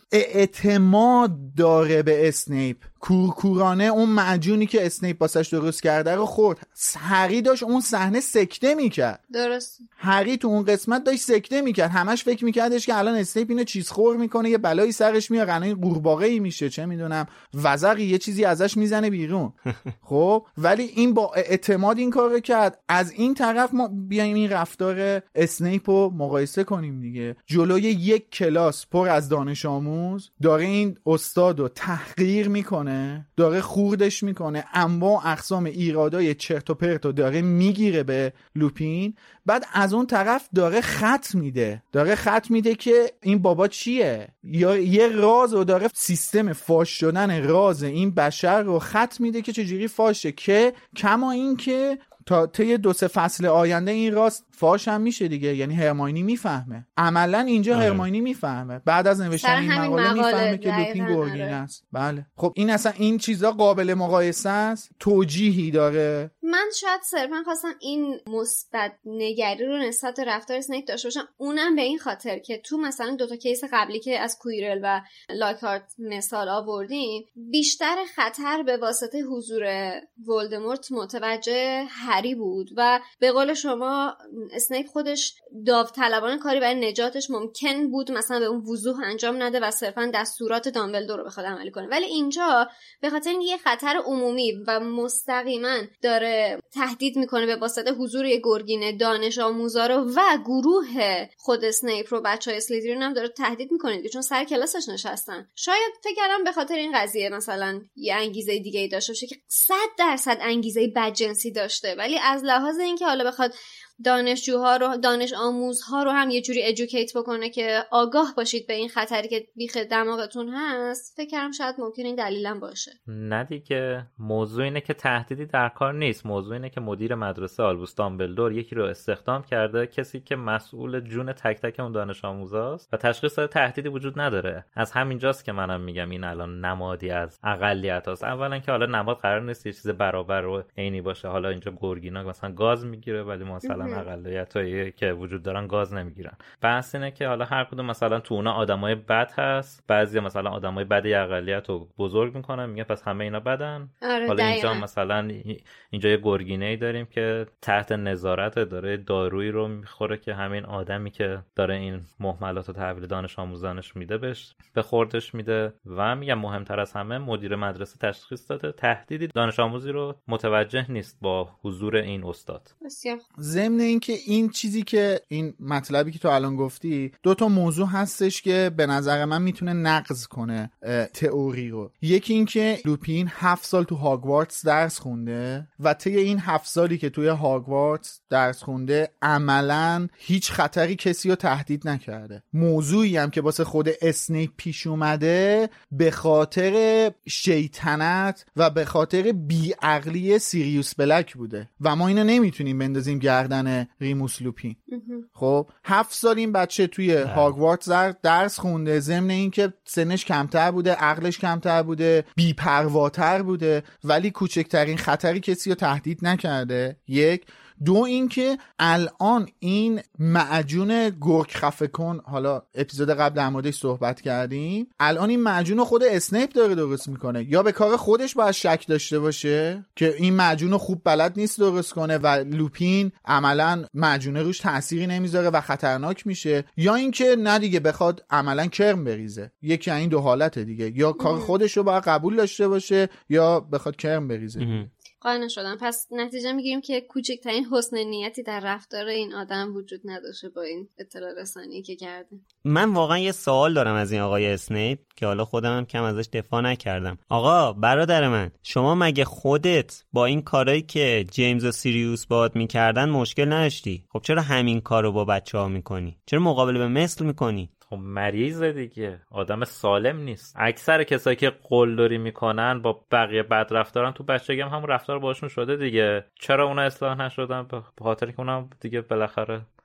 اعتماد داره به اسنیپ. کورکورانه اون معجونی که اسنیپ واسش درست کرده رو خورد. هری داشت اون صحنه سکته میکرد. درست. هری تو اون قسمت داشت سکته میکرد، همش فکر میکردش که الان اسنیپ اینو چیز خور میکنه، یه بلایی سرش میاد، قرنه قورباغه‌ای میشه، چه میدونم وزغی یه چیزی ازش میزنه بیرون. خب ولی این با اعتماد این کارو کرد. از این طرف ما بیایم این رفتار اسنیپ رو مقایسه کنیم دیگه. جلوی یک کلاس پر از دانش آموز داره این استادو تحقیر میکنه، داره خوردش میکنه، انواع اقسام ایرادای چرت و پرت رو داره میگیره به لوپین. بعد از اون طرف داره خط میده که این بابا چیه، یا یه راز رو داره، سیستم فاش شدن راز این بشر رو خط میده که چجوری فاشه، که کما این که تا طی 2-3 فصل آینده این راست فاش هم میشه دیگه. یعنی هرماینی میفهمه، عملا اینجا هرماینی میفهمه بعد از نوشتن این مقاله میفهمه که لوپین گرگین است. بله خب این اصلا این چیزا قابل مقایسه است، توجیهی داره. من شاید صرفا خواستم این مثبت نگری رو نسبت به رفتار اسنیپ داشته باشم، اونم به این خاطر که تو مثلا 2 کیس قبلی که از کویرل و لاکارت مثال آوردیم، بیشتر خطر به واسطه حضور ولدمورت متوجه هری بود و به قول شما اسنیپ خودش داوطلبانه کاری برای نجاتش ممکن بود مثلا به اون وضوح انجام نده و صرفا دستورات دامبلدور رو بخواد عملی کنه، ولی اینجا به خاطر اینکه یه خطر عمومی و مستقیما داره تهدید میکنه به واسطه حضور یه گرگین دانش آموزا رو و گروه خود اسنیپ رو، بچهای اسلیترین هم داره تهدید میکنه دیگه، چون سر کلاسش نشستن. شاید فکر کردم به خاطر این قضیه مثلا یه انگیزه دیگه‌ای داشته باشه که 100% انگیزه بدجنسی داشته، ولی از لحاظ اینکه حالا بخواد دانشجوها رو، دانش آموزها رو هم یه جوری ادوکییت بکنه که آگاه باشید به این خطری که بیخ دماغتون هست، فکر کنم شاید ممکنه این دلیلم باشه. نه دیگه، موضوع اینه که تهدیدی در کار نیست. موضوع اینه که مدیر مدرسه آلبوس دامبلدور یکی رو استخدام کرده، کسی که مسئول جون تک تک اون دانش آموزاست و تشخیص داده تهدیدی وجود نداره. از همینجاست که منم میگم این الان نمادی از اقلیت هست. اولا که حالا نماد قرار نیست یه چیز برابر و عینی باشه. حالا اینجا گورگینا مثلا گاز میگیره ولی مثلا اقلیتایی که وجود دارن گاز نمیگیرن. بحث اینه که حالا هر کدوم مثلا تو اونا آدمای بد هست، بعضی مثلا آدمای بد اقلیت رو بزرگ میکنن، میگه پس همه اینا بدن. حالا اینجا مثلا اینجا یه گورگینه‌ای داریم که تحت نظارت داره دارویی رو میخوره که همین آدمی که داره این مهملات رو تحویل دانش آموزانش میده به خوردش میده. و میگم مهمتر از همه مدیر مدرسه تشخیص داده تهدیدی دانش آموزی رو متوجه نیست با حضور این استاد. بسیار ضمن اینکه این چیزی که این مطلبی که تو الان گفتی 2 موضوع هستش که به نظر من میتونه نقض کنه تئوری رو. یکی این که لوپین 7 سال تو هاگوارتس درس خونده و طی این 7 سالی که توی هاگوارتس درس خونده عملاً هیچ خطری کسی رو تهدید نکرده. موضوعی هم که واسه خود اسنیپ پیش اومده به خاطر شیطنت و به خاطر بیعقلی سیریوس بلک بوده و ما اینو نمیتونیم بندازیم گردن ریموس لوپین. خب 7 سال این بچه توی هاگوارتس درس خونده، ضمن اینکه سنش کمتر بوده، عقلش کمتر بوده، بی‌پرواتر بوده، ولی کوچکترین خطری کسی رو تهدید نکرده. 1 2 اینکه الان این معجون گرگ خفه کن، حالا اپیزود قبل در موردش صحبت کردیم، الان این معجون رو خود اسنیپ داره درست میکنه. یا به کار خودش باید شک داشته باشه که این معجون رو خوب بلد نیست درست کنه و لوپین عملا معجون روش تأثیری نمیذاره و خطرناک میشه، یا اینکه نه دیگه بخواد عملا کرم بریزه. یکی این 2 حالته دیگه، یا کار خودش رو باید قبول داشته باشه یا بخواد کرم بریزه. قانع شدم. پس نتیجه میگیریم که کوچکترین حسن نیتی در رفتار این آدم وجود نداشته با این اطلاع رسانی که کرده. من واقعا یه سوال دارم از این آقای اسنیپ که حالا خودم هم کم ازش دفاع نکردم. آقا برادر من، شما مگه خودت با این کارهایی که جیمز و سیریوس باهات میکردن مشکل نداشتی؟ خب چرا همین کارو با بچه‌ها میکنی؟ چرا مقابله به مثل میکنی؟ خب مریضه دیگه، آدم سالم نیست. اکثر کسایی که قلدری میکنن با بقیه بد رفتارن تو بچگی هم همون رفتار باشون شده دیگه. چرا اونا اصلاح نشدن؟ به خاطر که اونا دیگه بالاخره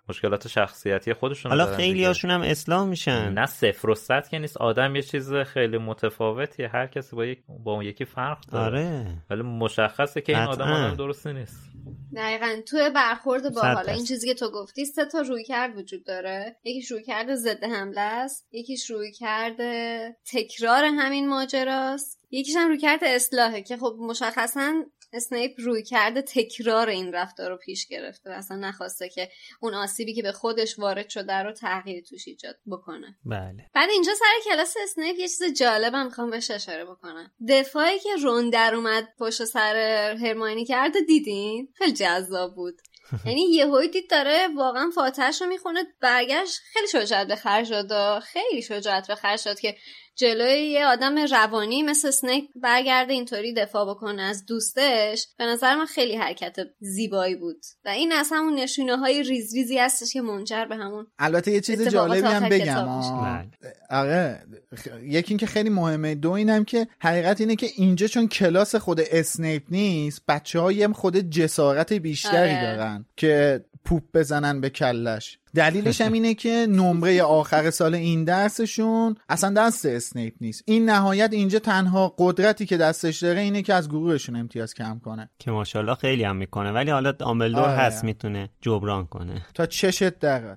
مشکلات شخصیتی خودشون حالا دارن. خیلی هاشون هم اصلاح میشن. نه 0 و 100 که نیست، آدم یه چیز خیلی متفاوتیه، هر کسی با اون یکی فرق داره. آره. ولی مشخصه که این آدم درستی نیست. دقیقاً توی برخورد با حالا این چیزی که تو گفتی 3 تا رویکرد وجود داره. یکیش رویکرد ضد حمله است، یکیش رویکرد تکرار همین ماجراست، یکیش هم رویکرد اصلاحه که خب مشخصاً اسنیپ روی کرده تکرار این رفتار رو پیش گرفته و اصلا نخواسته که اون آسیبی که به خودش وارد شده رو تغییر توش ایجاد بکنه. بله. بعد اینجا سر کلاس اسنیپ یه چیز جالبم میخوام بهش اشاره بکنم. دفاعی که رون در اومد پشت سر هرماینی کرده دیدین؟ خیلی جذاب بود. یعنی یهویی دید داره واقعا فاتحه‌شو میخونه، برگشت خیلی شجاعت به خرج داد، خیلی شجاعت به خرج داد که جلوی یه آدم روانی مثل اسنیپ برگرده اینطوری دفاع بکنه از دوستش. به نظر من خیلی حرکت زیبایی بود و این از همون نشونه‌های ریز ریزی هستش که منجر به همون. البته یه چیز جالبی هم بگم. آره یکی این که خیلی مهمه، دو اینم که حقیقت اینه که اینجا چون کلاس خود اسنیپ نیست، بچه‌ها هم خود جسارت بیشتری دارن که پوپ بزنن به کلش. دلیلش هم اینه که نمره آخر سال این درسشون اصلا دست اسنیپ نیست. این نهایت اینجا تنها قدرتی که دستش داره اینه که از گروهشون امتیاز کم کنه که ماشاءالله خیلی هم میکنه، ولی حالا دامبلدور هست میتونه جبران کنه تا چشت درد.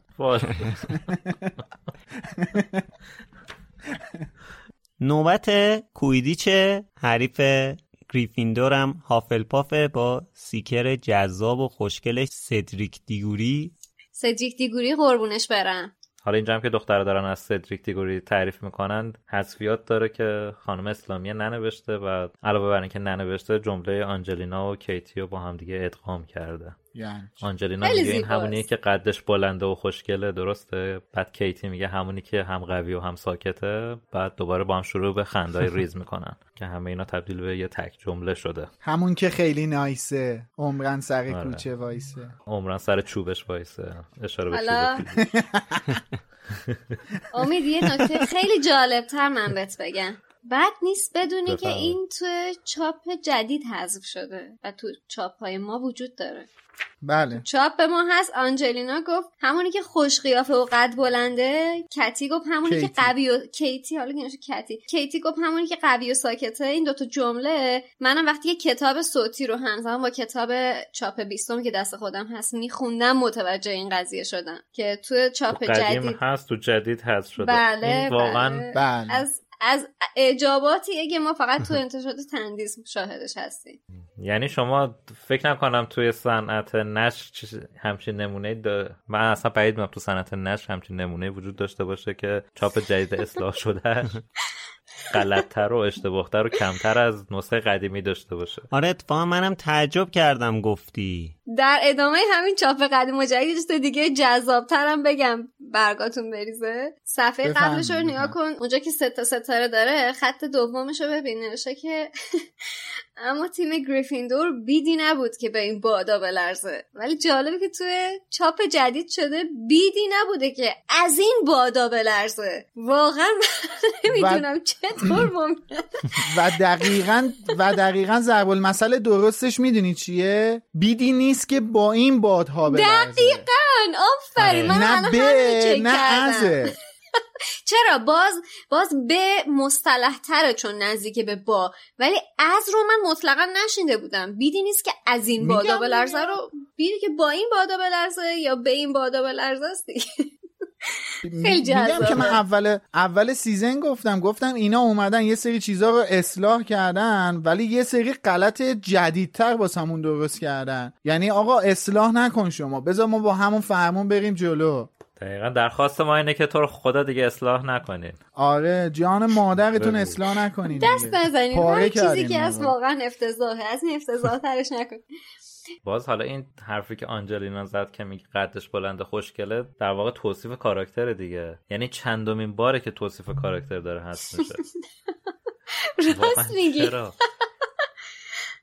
نوبت کویدیچ حریف گریفیندور هم هافلپافه با سیکر جذاب و خوشگلش سدریک دیگوری. سدریک دیگوری قربونش برم. حالا اینجا هم که دخترها دارن از سدریک دیگوری تعریف میکنن، حذفیات داره که خانم اسلامیه ننوشته و علاوه بر اینکه ننوشته جمله آنجلینا و کیتی رو با هم دیگه ادغام کرده. یعنی آنجلینا میگه این همونیه که قدش بلنده و خوشگله، درسته؟ بعد کیتی میگه همونی که هم قوی و هم ساکته. بعد دوباره با هم شروع به خندای ریز میکنن که همه اینا تبدیل به یه تک جمله شده. همون که خیلی نایسه، عمرن سر کوچه وایسه، عمرن سر چوبش وایسه، اشاره به چوب. امید یه نکته خیلی جالبتر من بهت بگم. بد نیست بدونی که این تو چاپ جدید حذف شده و تو چاپ های ما وجود داره. بله. چاپ ما هست. آنجلینا گفت همونی که خوش قیافه و قد بلنده، کتی گفت همونی که قوی و کیتی، حالا که کیتی گفت همونی که قوی و ساکته. این دوتا جمله منم وقتی که کتاب صوتی رو همزمان با کتاب چاپ 20 که دست خودم هست میخوندم متوجه این قضیه شدم که تو چاپ جدید هست، تو جدید هست شده. بله، این واقعا بله. از اجاباتیه که ما فقط تو انتشارات تندیس شاهدش هستیم. یعنی شما فکر نکنم توی صنعت نشر همچین نمونه من اصلا بعید میدونم تو صنعت نشر همچین نمونه وجود داشته باشه که چاپ جدید اصلاح شده غلط‌تر و اشتباه‌تر و کمتر از نسخه قدیمی داشته باشه. آره اتفاقا منم تعجب کردم گفتی. در ادامه همین چاپ قدیم و جدید چیز دیگه جذاب‌ترم بگم برگاتون بریزه. صفحه قبلش رو نگاه کن، اونجا که 3 تا ستاره داره، خط دومش رو ببین، نوشته که اما تیم گریفیندور بیدی نبود که به این بادا بلرزه. ولی جالبه که توی چاپ جدید شده بیدی نبوده که از این بادا بلرزه. واقعا نمیدونم چطور ممکنه. و دقیقاً ضرب المثل درستش میدونی چیه؟ بیدی نیست که با این بادها بلرزه. دقیقاً آفرین. من الان همین چک کردم. چرا باز به مصطلح تره چون نزدیک به با، ولی از رو من مطلقا نشینده بودم. بیدی نیست که از این بادا بلرزه رو، بیدی که با این بادا بلرزه یا به این بادا بلرزه است دیگه. خیلی جذابه. میگم که من اول سیزن گفتم اینا اومدن یه سری چیزا رو اصلاح کردن ولی یه سری غلط جدیدتر واسمون درست کردن. یعنی آقا اصلاح نکن شما، بذار ما با همون فرمون بریم جلو. دقیقا درخواست ما اینه که تو رو خدا دیگه اصلاح نکنین. آره جان مادرتون اصلاح نکنین، دست نزنین. هر چیزی که از واقعا افتضاحه، از این افتضاح ترش نکنین. باز حالا این حرفی که آنجلینا زد که میگه قدش بلند خوشگله، در واقع توصیف کاراکتر دیگه. یعنی چندمین باره که توصیف کاراکتر داره هست میشه. راست میگی.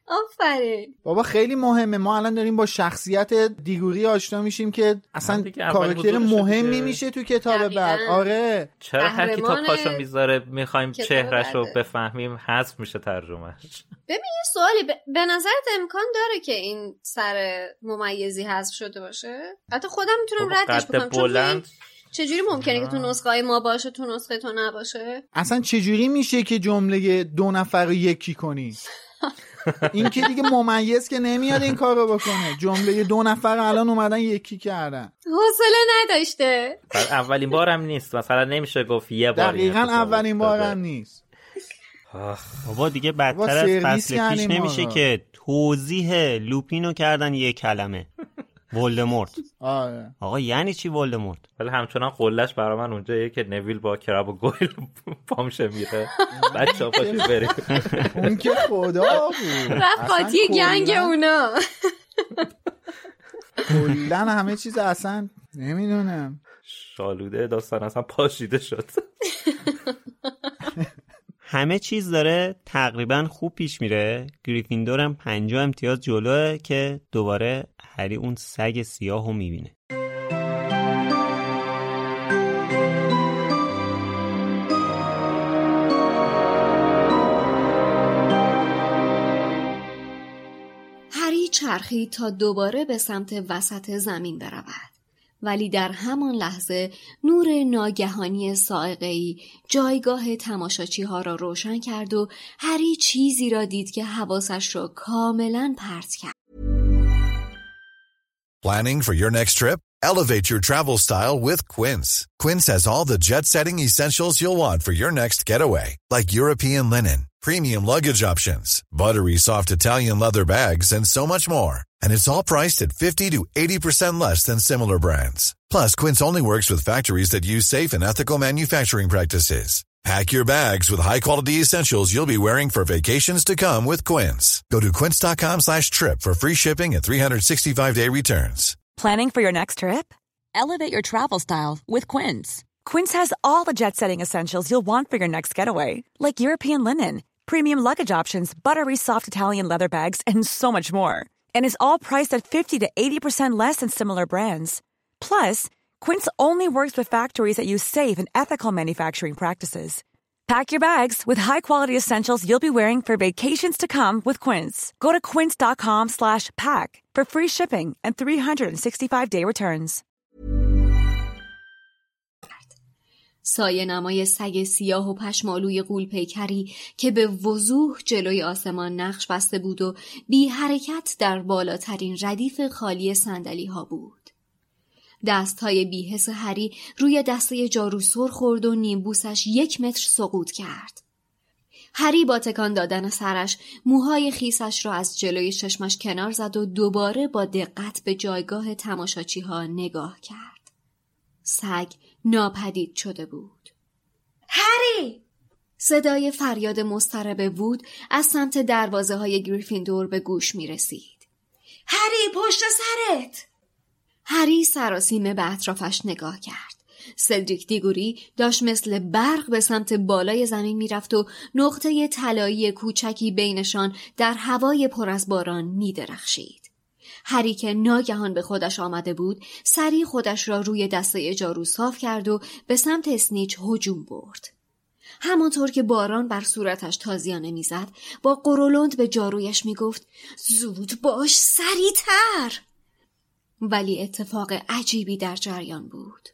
آفرین بابا خیلی مهمه. ما الان داریم با شخصیت دیگوری آشنا میشیم که اصلا کاراکتر مهمی میشه تو کتاب بعد. آره چرا هر کی تا پاشو میذاره میخوایم چهرش رو بفهمیم حذف میشه ترجمهش؟ ببین یه سوالی به نظرت امکان داره که این سر ممیزی حذف شده باشه؟ حتی خودم میتونم ردش بکنم چون چجوری ممکنه که تو نسخه ما باشه تو نسخه تو نباشه؟ اصلا چجوری میشه که جمله دو نفر رو یکی کنی؟ این که دیگه ممیز که نمیاد این کار رو بکنه. جمله دو نفر الان اومدن یکی کردن. حوصله نداشته. اولین بارم نیست، مثلا نمیشه گفت یه بار. دقیقاً اولین بارم نیست. بابا دیگه بدتر از فصل پیش نمیشه که توضیح لوپینو کردن یه کلمه ولدمورت. آره آقا یعنی چی ولدمورت؟ ولی همچنان قلهش برای من اونجاییه که نویل با کراب و گویل پامشه میره بچه‌ها پاشید بریم. اون که خدا بود رفت قاطی گنگ اونا. کلن همه چیز اصلا نمیدونم. شالوده داستان اصلا پاشیده شد. همه چیز داره تقریبا خوب پیش میره. گریفیندور هم 50 امتیاز جلوه که دوباره هری اون سگ سیاهو میبینه. هری چرخید تا دوباره به سمت وسط زمین برود. ولی در همان لحظه نور ناگهانی صاعقه‌ای جایگاه تماشاچی‌ها را روشن کرد و هری چیزی را دید که حواسش را کاملاً پرت کرد. Planning for your next trip? Elevate your travel style with Quince. Quince has all the jet-setting essentials you'll want for your next getaway, like European linen, premium luggage options, buttery soft Italian leather bags, and so much more. And it's all priced at 50 to 80% less than similar brands. Plus, Quince only works with factories that use safe and ethical manufacturing practices. Pack your bags with high-quality essentials you'll be wearing for vacations to come with Quince. Go to quince.com/trip for free shipping and 365-day returns. Planning for your next trip? Elevate your travel style with Quince. Quince has all the jet-setting essentials you'll want for your next getaway, like European linen, premium luggage options, buttery soft Italian leather bags, and so much more. And is all priced at 50 to 80% less than similar brands. Plus, Quince only works with factories that use safe and ethical manufacturing practices. Pack your bags with high-quality essentials you'll be wearing for vacations to come with Quince. Go to quince.com/pack for free shipping and 365-day returns. سایه نمای سگ سیاه و پشمالوی غول‌پیکری که به وضوح جلوی آسمان نقش بسته بود و بی حرکت در بالاترین ردیف خالی صندلی‌ها بود. دست‌های بی‌حس هری روی دسته جارو سر خورد و نیمبوسش 1 متر سقوط کرد. هری با تکان دادن سرش موهای خیسش را از جلوی چشمش کنار زد و دوباره با دقت به جایگاه تماشاچی‌ها نگاه کرد. سگ ناپدید شده بود. هری! صدای فریاد مضطرب وود از سمت دروازه‌های گریفیندور به گوش می رسید. هری پشت سرت! هری سراسیمه به اطرافش نگاه کرد. سدریک دیگوری داشت مثل برق به سمت بالای زمین می رفت و نقطه طلایی کوچکی بینشان در هوای پر از باران می درخشید. هری که ناگهان به خودش آمده بود سریع خودش را روی دسته جارو صاف کرد و به سمت اسنیچ هجوم برد. همانطور که باران بر صورتش تازیانه میزد با قرولند به جارویش میگفت زود باش سریعتر. ولی اتفاق عجیبی در جریان بود.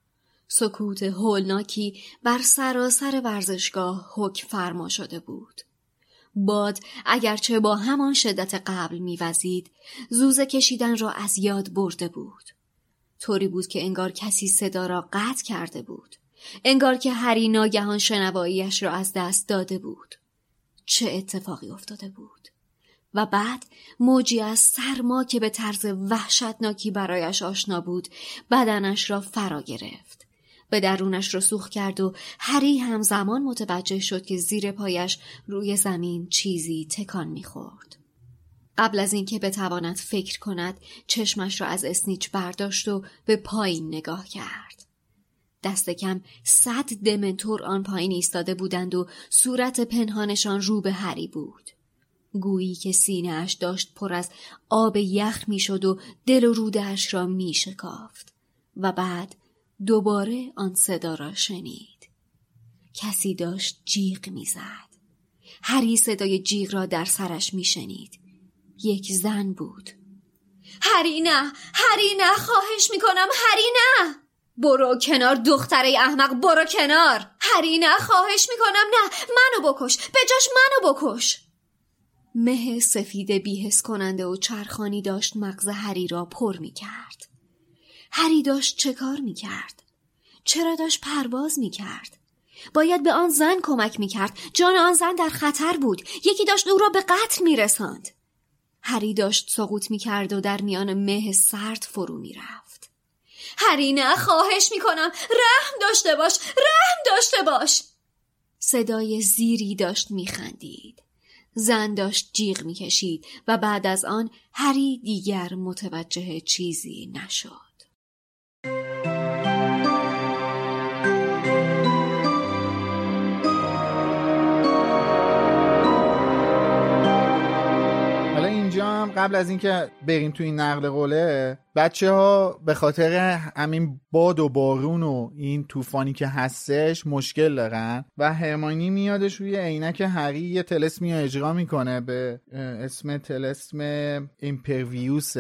سکوت هولناکی بر سراسر ورزشگاه حکم فرما شده بود. باد اگرچه با همان شدت قبل می‌وزید، زوزه کشیدن را از یاد برده بود. طوری بود که انگار کسی صدا را قطع کرده بود. انگار که هری ناگهان شنواییش را از دست داده بود. چه اتفاقی افتاده بود؟ و بعد موجی از سرما که به طرز وحشتناکی برایش آشنا بود، بدنش را فرا گرفت. به درونش رسوخ کرد و هری همزمان متوجه شد که زیر پایش روی زمین چیزی تکان می‌خورد. قبل از اینکه بتواند فکر کند، چشمش را از اسنیچ برداشت و به پایین نگاه کرد. دست کم 100 دمنتور آن پایین ایستاده بودند و صورت پنهانشان رو به هری بود. گویی که سینه‌اش داشت پر از آب یخ میشد و دل و روده‌اش را میشکافت. و بعد دوباره آن صدا را شنید. کسی داشت جیغ میزد. هری صدای جیغ را در سرش میشنید. یک زن بود. هری نه، هری نه، خواهش میکنم هری نه. برو کنار دختره احمق، برو کنار. هری نه، خواهش میکنم نه، منو بکش، به جاش منو بکش. مه سفید بی‌حس کننده و چرخانی داشت مغز هری را پر میکرد. هری داشت چه کار میکرد؟ چرا داشت پرواز میکرد؟ باید به آن زن کمک میکرد. جان آن زن در خطر بود. یکی داشت او را به قتل میرساند. هری داشت سقوط میکرد و در میان مه سرد فرو میرفت. هری نه، خواهش میکنم، رحم داشته باش، رحم داشته باش. صدای زیری داشت میخندید. زن داشت جیغ میکشید و بعد از آن هری دیگر متوجه چیزی نشد. قبل از اینکه بریم تو این نقل قوله، بچه‌ها به خاطر همین باد و بارون و این طوفانی که هستش مشکل دارن و هرماینی میادش روی عینک هری یه طلسمی اجرا میکنه به اسم طلسم ایمپرویوس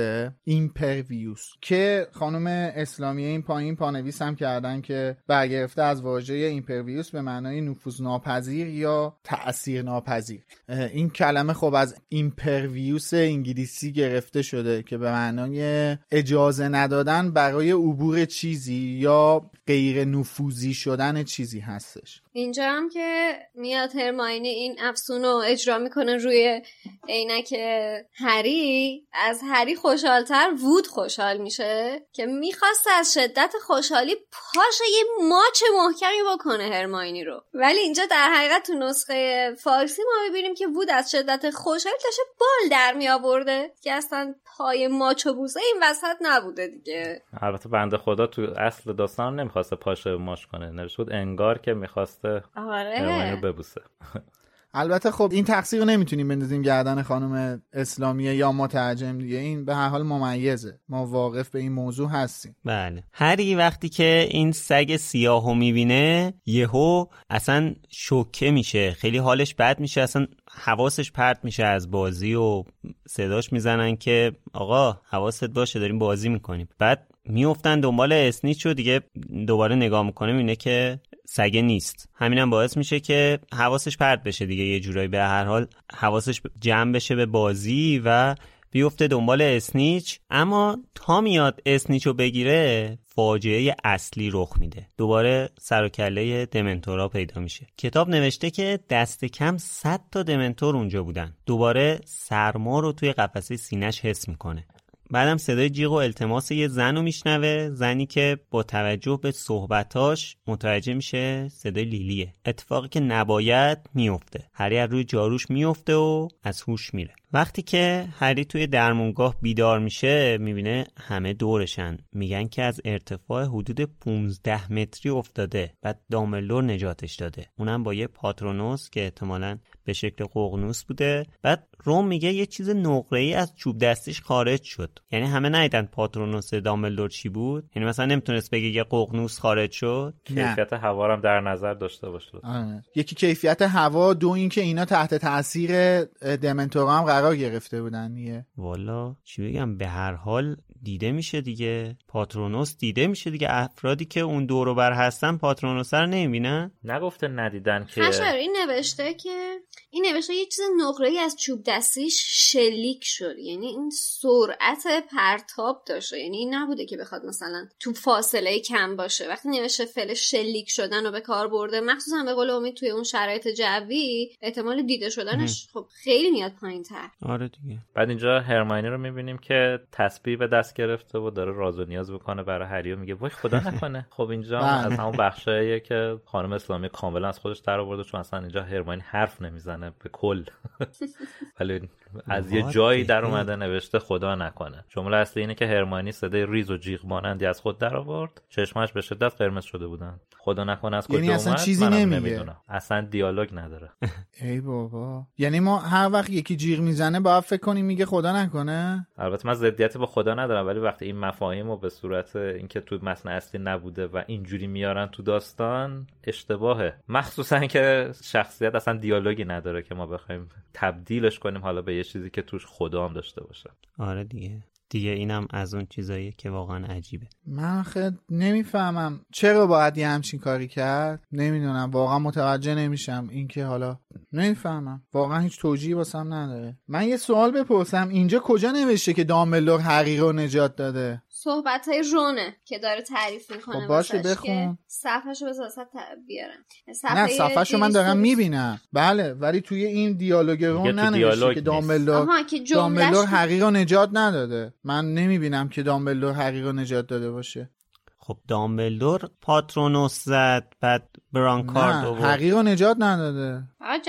که خانم اسلامیه این پایین پانویس هم کردن که برگرفته از واژه ایمپرویوس به معنای نفوذناپذیر یا تأثیرناپذیر. این کلمه خب از ایمپرویوس انگلیسی گرفته شده که به معنای اجازه ندادن برای عبور چیزی یا غیر نفوذی شدن چیزی هستش. اینجا هم که میاد هرماینی این افسون رو اجرا میکنه روی عینک هری، از هری خوشحالتر وود خوشحال میشه که میخواسته از شدت خوشحالی پاشه یه ماچ محکمی بکنه هرماینی رو، ولی اینجا در حقیقت تو نسخه فارسی ما میبینیم که وود از شدت خوشحالی داشته بال در میآورده که اصلا پای ماچ و بوسه این وسط نبوده دیگه. البته بنده خدا تو اصل داستان نمیخواسته پاشه ماچ کنه، نوشته بود انگار که میخواسته هرماینی رو ببوسه. البته خب این تقصیر رو نمیتونیم بندازیم گردن خانم اسلامیه یا مترجم دیگه، این به هر حال ممیزه، ما واقف به این موضوع هستیم. بله. هری وقتی که این سگ سیاهو میبینه یهو اصلا شوکه میشه، خیلی حالش بد میشه، اصلا حواسش پرت میشه از بازی و صداش میزنن که آقا حواست باشه داریم بازی میکنیم. بعد میافتن دنبال اسنیچ و دیگه دوباره نگاه میکنه میبینه که سگه نیست. همینم باعث میشه که حواسش پرت بشه دیگه، یه جورایی به هر حال حواسش جمع بشه به بازی و بیفته دنبال اسنیچ. اما تا میاد اسنیچو بگیره فاجعه اصلی رخ میده. دوباره سر و کله دمنتورا پیدا میشه. کتاب نوشته که دست کم 100 تا دمنتور اونجا بودن. دوباره سرما رو توی قفسه سینه‌اش حس میکنه. بعدم صدای جیغ و التماس یه زن رو میشنوه، زنی که با توجه به صحبتاش متوجه میشه صدای لیلیه. اتفاقی که نباید میفته. هری از روی جاروش میفته و از هوش میره. وقتی که هری توی درمونگاه بیدار میشه میبینه همه دورشن، میگن که از ارتفاع حدود 15 متری افتاده. بعد دامبلدور نجاتش داده، اونم با یه پاترونوس که احتمالاً به شکل ققنوس بوده. بعد روم میگه یه چیز نقره‌ای از چوب دستیش خارج شد. یعنی همه ندیدن پاترونوس دامبلدور چی بود، یعنی مثلا نمیتونست بگه یه ققنوس خارج شد. کیفیت هوا هم در نظر داشته باشه. یکی کیفیت هوا، دو این که اینا تحت تاثیر دمنتورا هم قرار گرفته بودن دیگه. والا چی بگم، به هر حال دیده میشه دیگه، پاترونوس دیده میشه دیگه. افرادی که اون دور و بر هستن پاترونوس رو نمیبینن. نگفته ندیدن که این نوشته که این نوشته یه چیز نقره‌ای از چوب دستیش شلیک شد، یعنی این سرعت پرتاب داشته، یعنی این نبوده که بخواد مثلا تو فاصله کم باشه. وقتی نوشته فعل شلیک شدن رو به کار برده، مخصوصا به قول امید توی اون شرایط جوی، احتمال دیده شدنش خب خیلی میاد پایین‌تر. آره دیگه. بعد اینجا هرماینی رو میبینیم که تسبیح به دست گرفته و داره راز و نیاز بکنه برای هری و میگه وای خدا نکنه. خب اینجا از همون بخشاییه که خانم اسلامی کاملا از خودش در آورده، چون اصلا اینجا هرماینی حرف نمیزنه میزنه به کل. ولی از یه جایی در اومده نوشته خدا نکنه. جمله اصلی اینه که هرماینی صدای ریز و جیغ مانندی از خود در آورد، چشماش به شدت قرمز شده بودن. خدا نکنه از کجا اومد، اصلا چیزی نمیدونم. اصلا دیالوگ نداره. ای بابا، یعنی ما هر وقت یکی جیغ میزنه باید فکر کنیم میگه خدا نکنه؟ البته من ضدیتی با خدا ندارم، ولی وقتی این مفاهیم رو به صورت اینکه تو متن اصلی نبوده و اینجوری میارن تو داستان اشتباهه. مخصوصا که شخصیت اصلا دیالوگی نداره که ما بخوایم تبدیلش کنیم حالا به یه چیزی که توش خدا هم داشته باشه. آره دیگه اینم از اون چیزاییه که واقعا عجیبه. من خیلی نمیفهمم چرا باید یه همچین کاری کرد. نمیدونم، واقعا متوجه نمیشم. این که حالا نمیفهمم، واقعا هیچ توجیهی واسم نداره. من یه سوال بپرسم، اینجا کجا نوشته که دامبلدور هری رو نجات داده؟ صحبت‌های رونه که داره تعریف میکنه. خب باشه بخون. صفحه‌شو به واسط بیارم. نه صفحه‌شو من دارم میبینم. بله، ولی توی این دیالوگ رون ننوشته که دامبلدور هری رو نجات نداده. من نمیبینم که دامبلدور هری رو نجات داده باشه. خب دامبلدور پاترونوس زد، بعد برانکارد آورد. هری رو نجات نداده.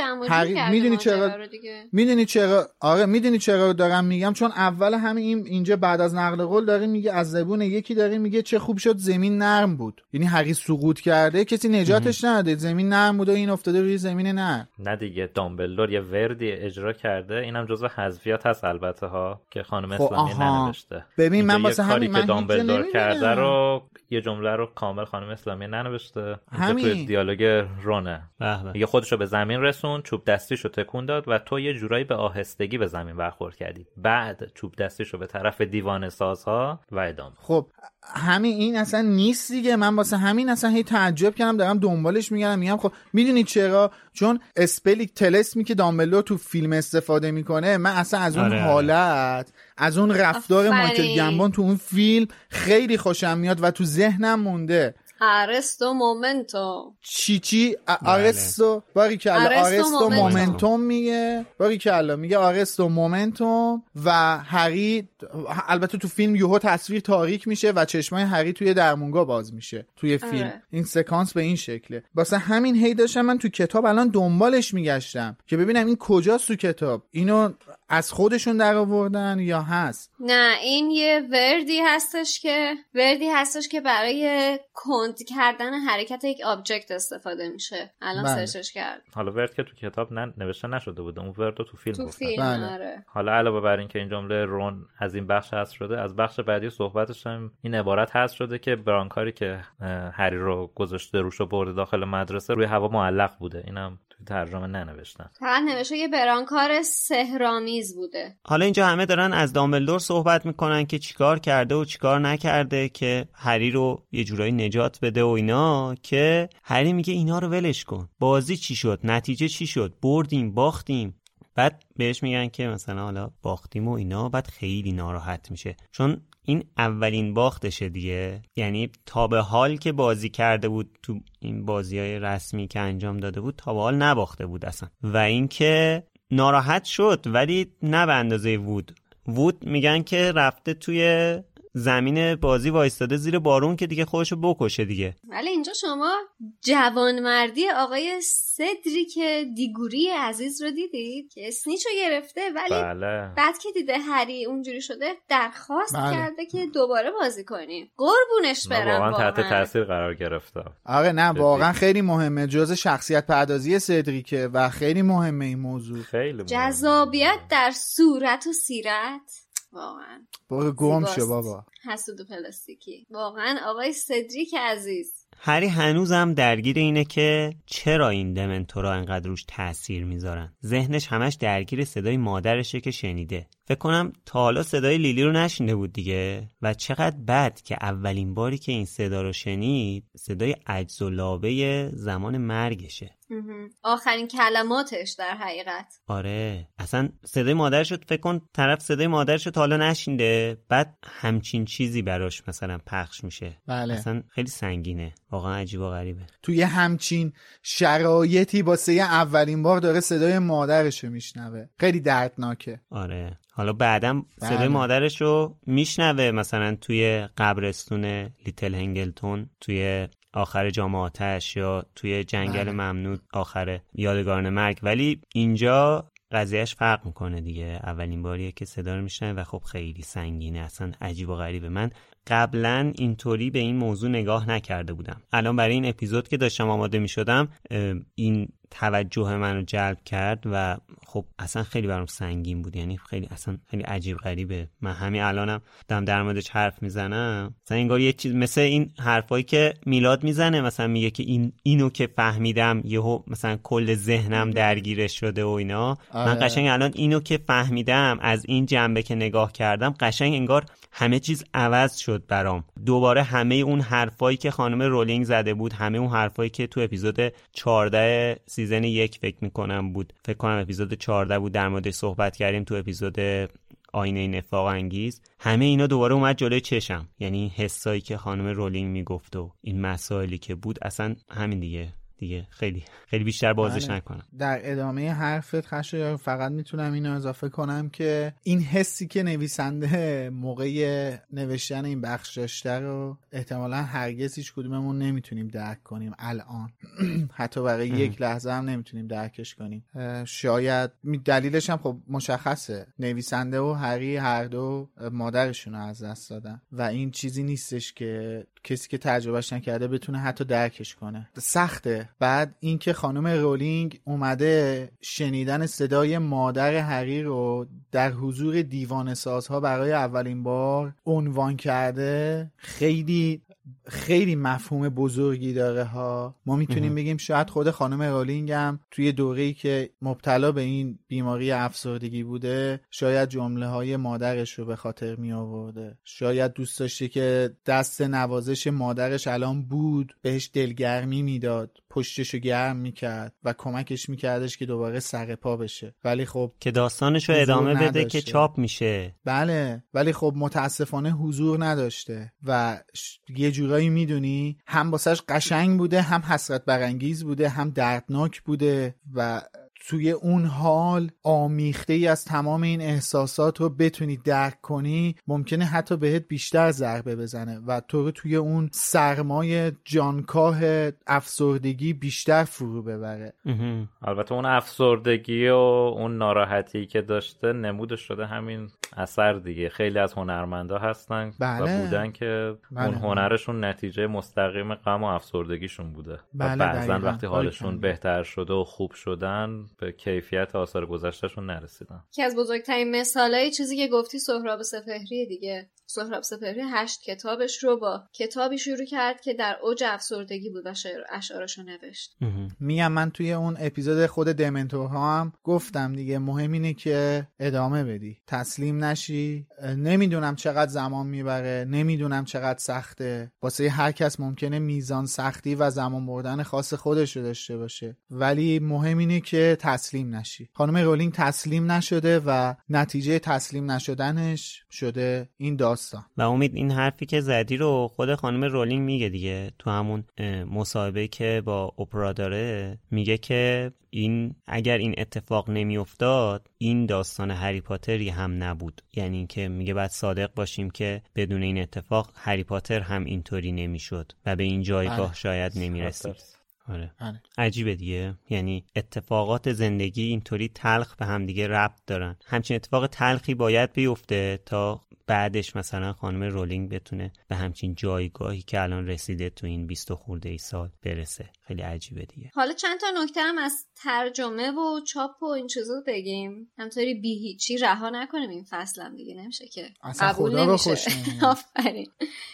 میدونی چرا؟ آره میدونی چرا دارم میگم؟ چون اول همین اینجا بعد از نقل قول داره میگه، از زبون یکی داره میگه چه خوب شد زمین نرم بود. یعنی هری سقوط کرده، کسی نجاتش نداده، زمین نرم بود و این افتاده روی زمین نرم. نه دیگه، دامبلدور یه وردی اجرا کرده، اینم جزو حذفیات هست البته ها، که خانم اسلامی ننوشته. ببین من واسه همین که دامبلدور کرده رو یه جمله رو کامل خانم اسلامی ننوشته. اینجا توی دیالوگ رونه میگه خودشو به زمین رسون، چوب دستیشو تکون داد و تو یه جورایی به آهستگی به زمین برخورد کردی. بعد چوب دستیشو به طرف دیوانه سازها و ادامه. خب همین این اصلا نیست دیگه. من واسه همین اصلا هی تعجب کردم، دارم دنبالش میگردم، میگم خب میدونید چرا؟ چون اسپلیک تلسمی که دامبلدور تو فیلم استفاده میکنه، من اصلا از اون حالت، از اون رفتار مایکل گمبون تو اون فیلم خیلی خوشم میاد و تو ذهنم مونده. آرستو مومنتوم آرستو باریکلا، آرستو مومنتوم میگه، باریکلا میگه آرستو مومنتوم. و هری البته تو فیلم یهو تصویر تاریک میشه و چشمای هری توی درمونگاه باز میشه توی فیلم. این سکانس به این شکله. واسه همین هی داشتم من تو کتاب الان دنبالش میگشتم که ببینم این کجاست تو کتاب. اینو از خودشون در آوردن یا هست؟ نه، این یه وردی هستش که برای کند کردن حرکت یک آبجکت استفاده میشه. الان سرچش کرد. حالا ورد که تو کتاب نوشته نشده بوده، اون ورد رو تو فیلم گفتن. آره. حالا علاوه بر این که این جمله رون از این بخش حذف شده، از بخش بعدی صحبتش هم این عبارت حذف شده که برانکاری که هری رو گذاشته روش و برده داخل مدرسه روی هوا معلق بوده. اینم تو ترجمه ننوشتن، فقط نوشته یه برانکار سحرآمیز بوده. حالا اینجا همه دارن از دامبلدور صحبت میکنن که چیکار کرده و چیکار نکرده که هری رو یه جورایی نجات بده و اینا، که هری میگه اینا رو ولش کن، بازی چی شد، نتیجه چی شد، بردیم باختیم. بعد بهش میگن که مثلا حالا باختیم و اینا، بعد خیلی ناراحت میشه چون این اولین باختشه دیگه. یعنی تا به حال که بازی کرده بود تو این بازی‌های رسمی که انجام داده بود، تا به حال نباخته بود اصلا. و اینکه ناراحت شد ولی نه به اندازه وود میگن که رفته توی زمین بازی وایستاده زیر بارون که دیگه خودشو بکشه دیگه. ولی اینجا شما جوانمردی آقای سدریک دیگوری عزیز رو دیدید که اسنیچو گرفته، ولی بعد که دیده هری اونجوری شده درخواست کرده که دوباره بازی کنیم. قربونش برم، واقعا تحت تاثیر قرار گرفته. آره نه واقعا خیلی مهمه، جزء شخصیت پردازی سدریکه و خیلی مهمه این موضوع. خیلی جذابیت در صورت و سیرت واقعا. برو گم شو بابا، حسود و پلاستیکی. واقعا آقای سدریک عزیز. هری هنوزم درگیر اینه که چرا این دمنتورا انقدر روش تأثیر میذارن. ذهنش همش درگیر صدای مادرشه که شنیده. فکر کنم تا حالا صدای لیلی رو نشنیده بود دیگه. و چقدر بد که اولین باری که این صدا رو شنید صدای عجز و لابه زمان مرگشه. آخرین کلماتش در حقیقت. آره اصلا صدای مادرش رو فکر کن، طرف صدای مادرش رو تا حالا نشنیده، بعد همچین چیزی براش مثلا پخش میشه. بله. اصلا خیلی سنگینه، واقعا عجیب و غریبه. توی همچین شرایطی واسه اولین بار داره صدای مادرش رو میشنوه، خیلی دردناکه. آره حالا بعدم صدای مادرش رو میشنوه مثلا توی قبرستون لیتل هنگلتون توی آخر جام آتش یا توی جنگل ممنوع آخر یادگاران مرگ، ولی اینجا قضیهش فرق میکنه دیگه. اولین باریه که صدا رو میشنوه و خب خیلی سنگینه، اصلا عجیب و غریبه. من قبلا اینطوری به این موضوع نگاه نکرده بودم. الان برای این اپیزود که داشتم آماده میشدم این توجه منو جلب کرد و خب اصلا خیلی برام سنگین بود، یعنی خیلی اصلا خیلی عجیب غریبه. من همین الانم دارم در موردش حرف میزنم، مثلا انگار یه چیز مثل این حرفایی که میلاد میزنه، مثلا میگه که اینو که فهمیدم یهو مثلا کل ذهنم درگیرش شده و اینا. من قشنگ الان اینو که فهمیدم از این جنبه که نگاه کردم، قشنگ انگار همه چیز عوض شد برام. دوباره همه اون حرفایی که خانم رولینگ زده بود، همه اون حرفایی که تو اپیزود 14 سیزن 1 فکر کنم اپیزود 14 بود در موردش صحبت کردیم، تو اپیزود آینه نفاق انگیز، همه اینا دوباره اومد جلوی چشم. یعنی حسایی که خانم رولینگ میگفت و این مسائلی که بود، اصلا همین دیگه خیلی بیشتر بازش نکنم. در ادامه حرفت خشایار فقط میتونم اینو اضافه کنم که این حسی که نویسنده موقع نوشتن این بخش داشته رو احتمالاً هرگز هیچ کدوممون نمیتونیم درک کنیم الان. حتی برای یک لحظه هم نمیتونیم درکش کنیم. شاید دلیلش هم خب مشخصه، نویسنده و هری هر دو مادرشون رو از دست دادن و این چیزی نیستش که کسی که تجربهش نکرده بتونه حتی درکش کنه. سخته. بعد اینکه خانم رولینگ اومده شنیدن صدای مادر هری رو در حضور دیوانه سازها برای اولین بار عنوان کرده، خیلی خیلی مفهوم بزرگی داره ها. ما میتونیم بگیم شاید خود خانم رولینگ هم توی دوره‌ای که مبتلا به این بیماری افسردگی بوده، شاید جمله های مادرش رو به خاطر می آورده، شاید دوست داشته که دست نوازش مادرش الان بود بهش دلگرمی میداد، پشتشو گرم میکرد و کمکش میکردش که دوباره سر پا بشه. ولی خب که داستانشو ادامه بده که چاپ میشه. بله، ولی خب متاسفانه حضور نداشته و یه جورایی میدونی هم واسش قشنگ بوده، هم حسرت برانگیز بوده، هم دردناک بوده و توی اون حال آمیخته ای از تمام این احساسات رو بتونی درک کنی، ممکنه حتی بهت بیشتر ضربه بزنه و تو رو توی اون سرمای جانکاه افسردگی بیشتر فرو ببره. البته اون افسردگی و اون ناراحتی که داشته نمودش شده همین اثر دیگه. خیلی از هنرمندا هستن و بودن که اون هنرشون نتیجه مستقیم غم و افسردگیشون بوده و بعضا وقتی حالشون بهتر شده و خوب شدن به کیفیت آثار گذشتهشون نرسیدن. که از بزرگترین مثالای چیزی که گفتی سهراب سپهری دیگه. سهراب سپهری 8 کتابش رو با کتابی شروع کرد که در اوج افسردگی بود و اشعارشو نوشت. میگم من توی اون اپیزود خود دمنتورها هم گفتم دیگه، مهم اینه که ادامه بدی، تسلیم نشی. نمیدونم چقدر زمان میبره، نمیدونم چقدر سخته، واسه هر کس ممکنه میزان سختی و زمان بردن خاص خودش رو داشته باشه، ولی مهم اینه که تسلیم نشی. خانم رولینگ تسلیم نشده و نتیجه تسلیم نشدنش شده این داستان. و امید این حرفی که زدی رو خود خانم رولینگ میگه دیگه تو همون مصاحبه که با اپرا داره، میگه که این اگر این اتفاق نمی افتاد این داستان هری پاتری هم نبود. یعنی اینکه میگه باید صادق باشیم که بدون این اتفاق هری پاتر هم اینطوری نمیشد و به این جایگاه شاید نمیرسید. آره. عجیبه دیگه، یعنی اتفاقات زندگی اینطوری تلخ به هم دیگه ربط دارن. همچین اتفاق تلخی باید بیفته تا بعدش مثلا خانم رولینگ بتونه به همچین جایگاهی که الان رسیده تو این 20 خورده ای سال برسه. خیلی عجیبه دیگه. حالا چند تا نکته هم از ترجمه و چاپ و این چیزا بگیم، همطوری بی هیچی رها نکنیم این فصل هم دیگه، نمیشه که اصلا خدا رو خوش نمیاد. آفرین.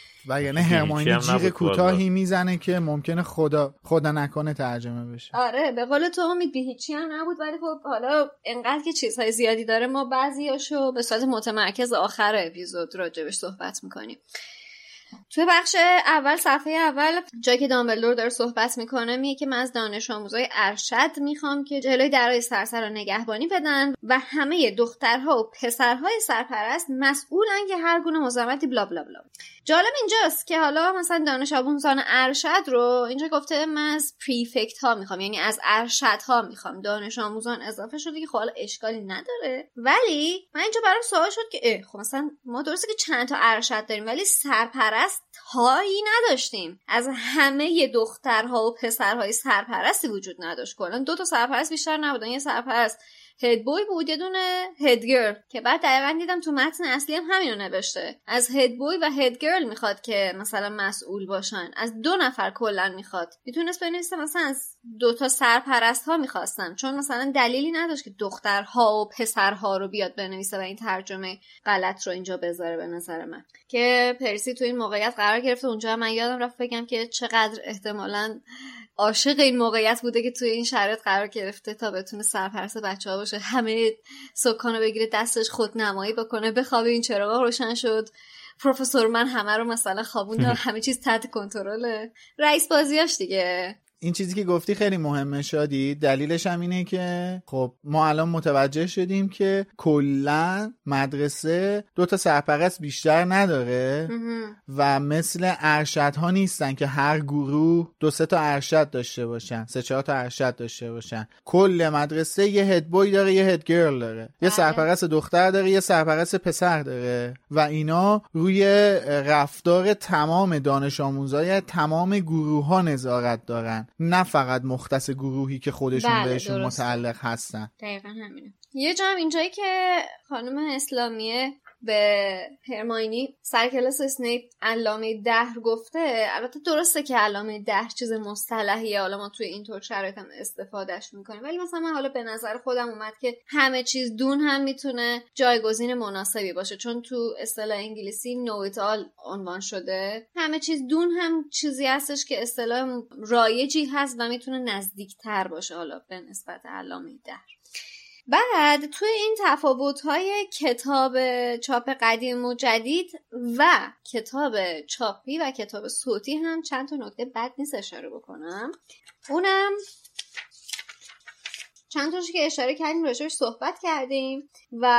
و یعنی هرماینی جیغ کوتاهی میزنه که ممکنه خدا نکنه ترجمه بشه. آره به قول تو امید بی هیچی هم نبود، ولی خب حالا انقدر که چیزهای زیادی داره ما بعضیاشو به صورت متمرکز آخر اپیزود راجبش صحبت میکنیم. توی بخش اول، صفحه اول، جایی که دامبلدور داره صحبت میکنه، میگه که من از دانش آموزای ارشد میخوام که جلوی درهای سرسر رو نگهبانی بدن و همه دخترها و پسرهای سرپرست مسئولن که هر گونه مزاحمتی بلا بلا بلا. جالب اینجاست که حالا مثلا دانش آموزان ارشد رو اینجا گفته من از پریفکت ها میخوام، یعنی از ارشد ها میخوام. دانش آموزان اضافه شده که خب حالا اشکالی نداره، ولی من اینجا برام سوال شد که خب مثلا ما درسته که چند تا ارشد داریم ولی سرپرست هایی نداشتیم. از همه دخترها و پسرهای سرپرستی وجود نداشت. کلا 2 تا سرپرست بیشتر نبودن. یه سرپرست هد بوی بود، یه دونه هد گرل، که بعد دقیقاً دیدم تو متن اصلی هم همینو نوشته. از هد بوی و هد گرل میخواد که مثلا مسئول باشن. از 2 نفر کلا میخواد. میتونست بنویسه مثلا از 2 تا سرپرست ها میخواستن، چون مثلا دلیلی نداشت که دخترها و پسرها رو بیاد بنویسه و این ترجمه غلط رو اینجا بذاره. به نظر من که پرسی تو این موقعیت قرار گرفته، اونجا من یادم رفت بگم که چقدر احتمالاً عاشق این موقعیت بوده که توی این شرایط قرار گرفته تا بتونه سرپرست بچه‌ها باشه، همه سکانو بگیره دستش، خودنمایی بکنه، بخوابه، این چراغا روشن شد، پروفسور من همه رو مثلا خوابوند، همه چیز تحت کنترله. رئیس بازیاش دیگه. این چیزی که گفتی خیلی مهمه شادی. دلیلش هم اینه که خب ما الان متوجه شدیم که کلا مدرسه 2 تا سرپرست بیشتر نداره و مثل ارشدها نیستن که هر گروه 2-3 تا ارشد داشته باشن، 3-4 تا ارشد داشته باشن. کل مدرسه یه هد بوی داره، یه هد گرل داره، یه سرپرست دختر داره، یه سرپرست پسر داره و اینا روی رفتار تمام دانش آموزای تمام گروه ها نظارت دارن، نه فقط مختص گروهی که خودشون بهشون متعلق هستن. دقیقا همینه. یه جا هم اینجایی که خانم اسلامیه به هرماینی سر کلاس اسنیپ علامه دهر گفته، البته درسته که علامه دهر چیز مصطلحیه، حالا ما توی اینطور شرایط هم استفادهش میکنیم، ولی مثلا من حالا به نظر خودم اومد که همه چیز دون هم میتونه جایگزین مناسبی باشه، چون تو اصطلاح انگلیسی know it all عنوان شده. همه چیز دون هم چیزی هستش که اصطلاح رایجی هست و میتونه نزدیکتر باشه حالا به نسبت علامه دهر. بعد توی این تفاوت‌های کتاب چاپ قدیم و جدید و کتاب چاپی و کتاب صوتی هم چند تا نکته بد نیست اشاره بکنم. اونم چند تاشی که اشاره کردیم راجعش صحبت کردیم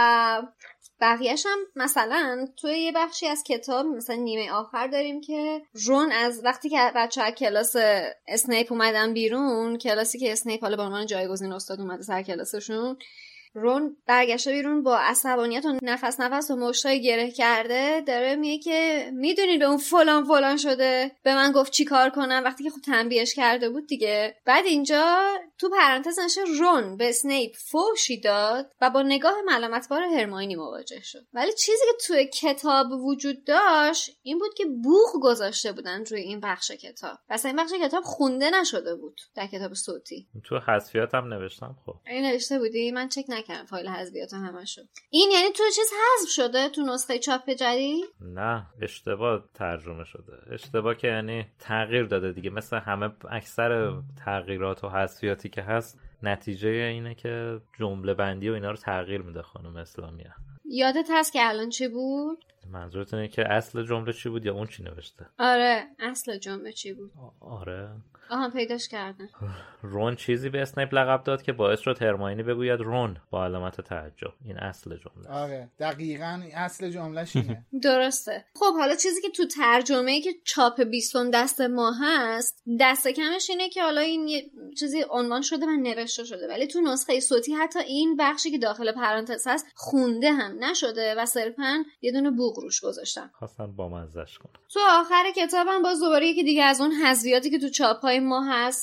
و بقیه‌اش هم مثلا توی یه بخشی از کتاب مثلا نیمه آخر داریم که رون از وقتی که بچه‌ها کلاس اسنیپ اومدن بیرون، کلاسی که اسنیپ حالا به عنوان جایگزین استاد اومده سر کلاسشون، رون برگشته بیرون با عصبانیت و نفس و مشتای گره کرده، داره میگه که میدونید به اون فلان شده، به من گفت چی کار کنم، وقتی که خود تنبیهش کرده بود دیگه. بعد اینجا تو پرانتز نشه رون به اسنیپ فوشی داد و با نگاه ملامتبار هرماینی مواجه شد. ولی چیزی که توی کتاب وجود داشت این بود که بوق گذاشته بودن روی این بخش کتاب. مثلا این بخش کتاب خونده نشده بود در کتاب صوتی. تو حذفیات هم نوشتم. خب این نوشته بودی؟ من چک نکردم فایل حذفیات همشو. این یعنی تو چیز حذف شده تو نسخه چاپ جدید؟ نه، اشتباه ترجمه شده. اشتباه که یعنی تغییر داده دیگه، مثل همه اکثر تغییرات و حذفیاتی که هست نتیجه اینه که جمله بندی و اینا رو تغییر میده خانم اسلامیه. یادت هست که الان چی بود؟ منظورت اینه که اصل جمله چی بود یا اون چی نوشته؟ آره، اصل جمله چی بود؟ آره پیداش کردن. رون چیزی به اسنیپ لقب داد که باعث شد هرماینی بگوید رون با علامت تعجب. این اصل جمله. آره دقیقاً اصل جملهش اینه. درسته. خب حالا چیزی که تو ترجمه‌ای که چاپ 20 دست ما هست، دست کمش اینه که حالا این یه چیزی عنوان شده و نوشته شده، ولی تو نسخه صوتی حتی این بخشی که داخل پرانتز هست خونده هم نشده و صرفاً یه دونه بوق روش گذاشتن. خواستن با مزه‌اش کنن. تو آخر کتابم باز دوباره یکی دیگه از اون حذفیاتی که تو چاپ‌های ما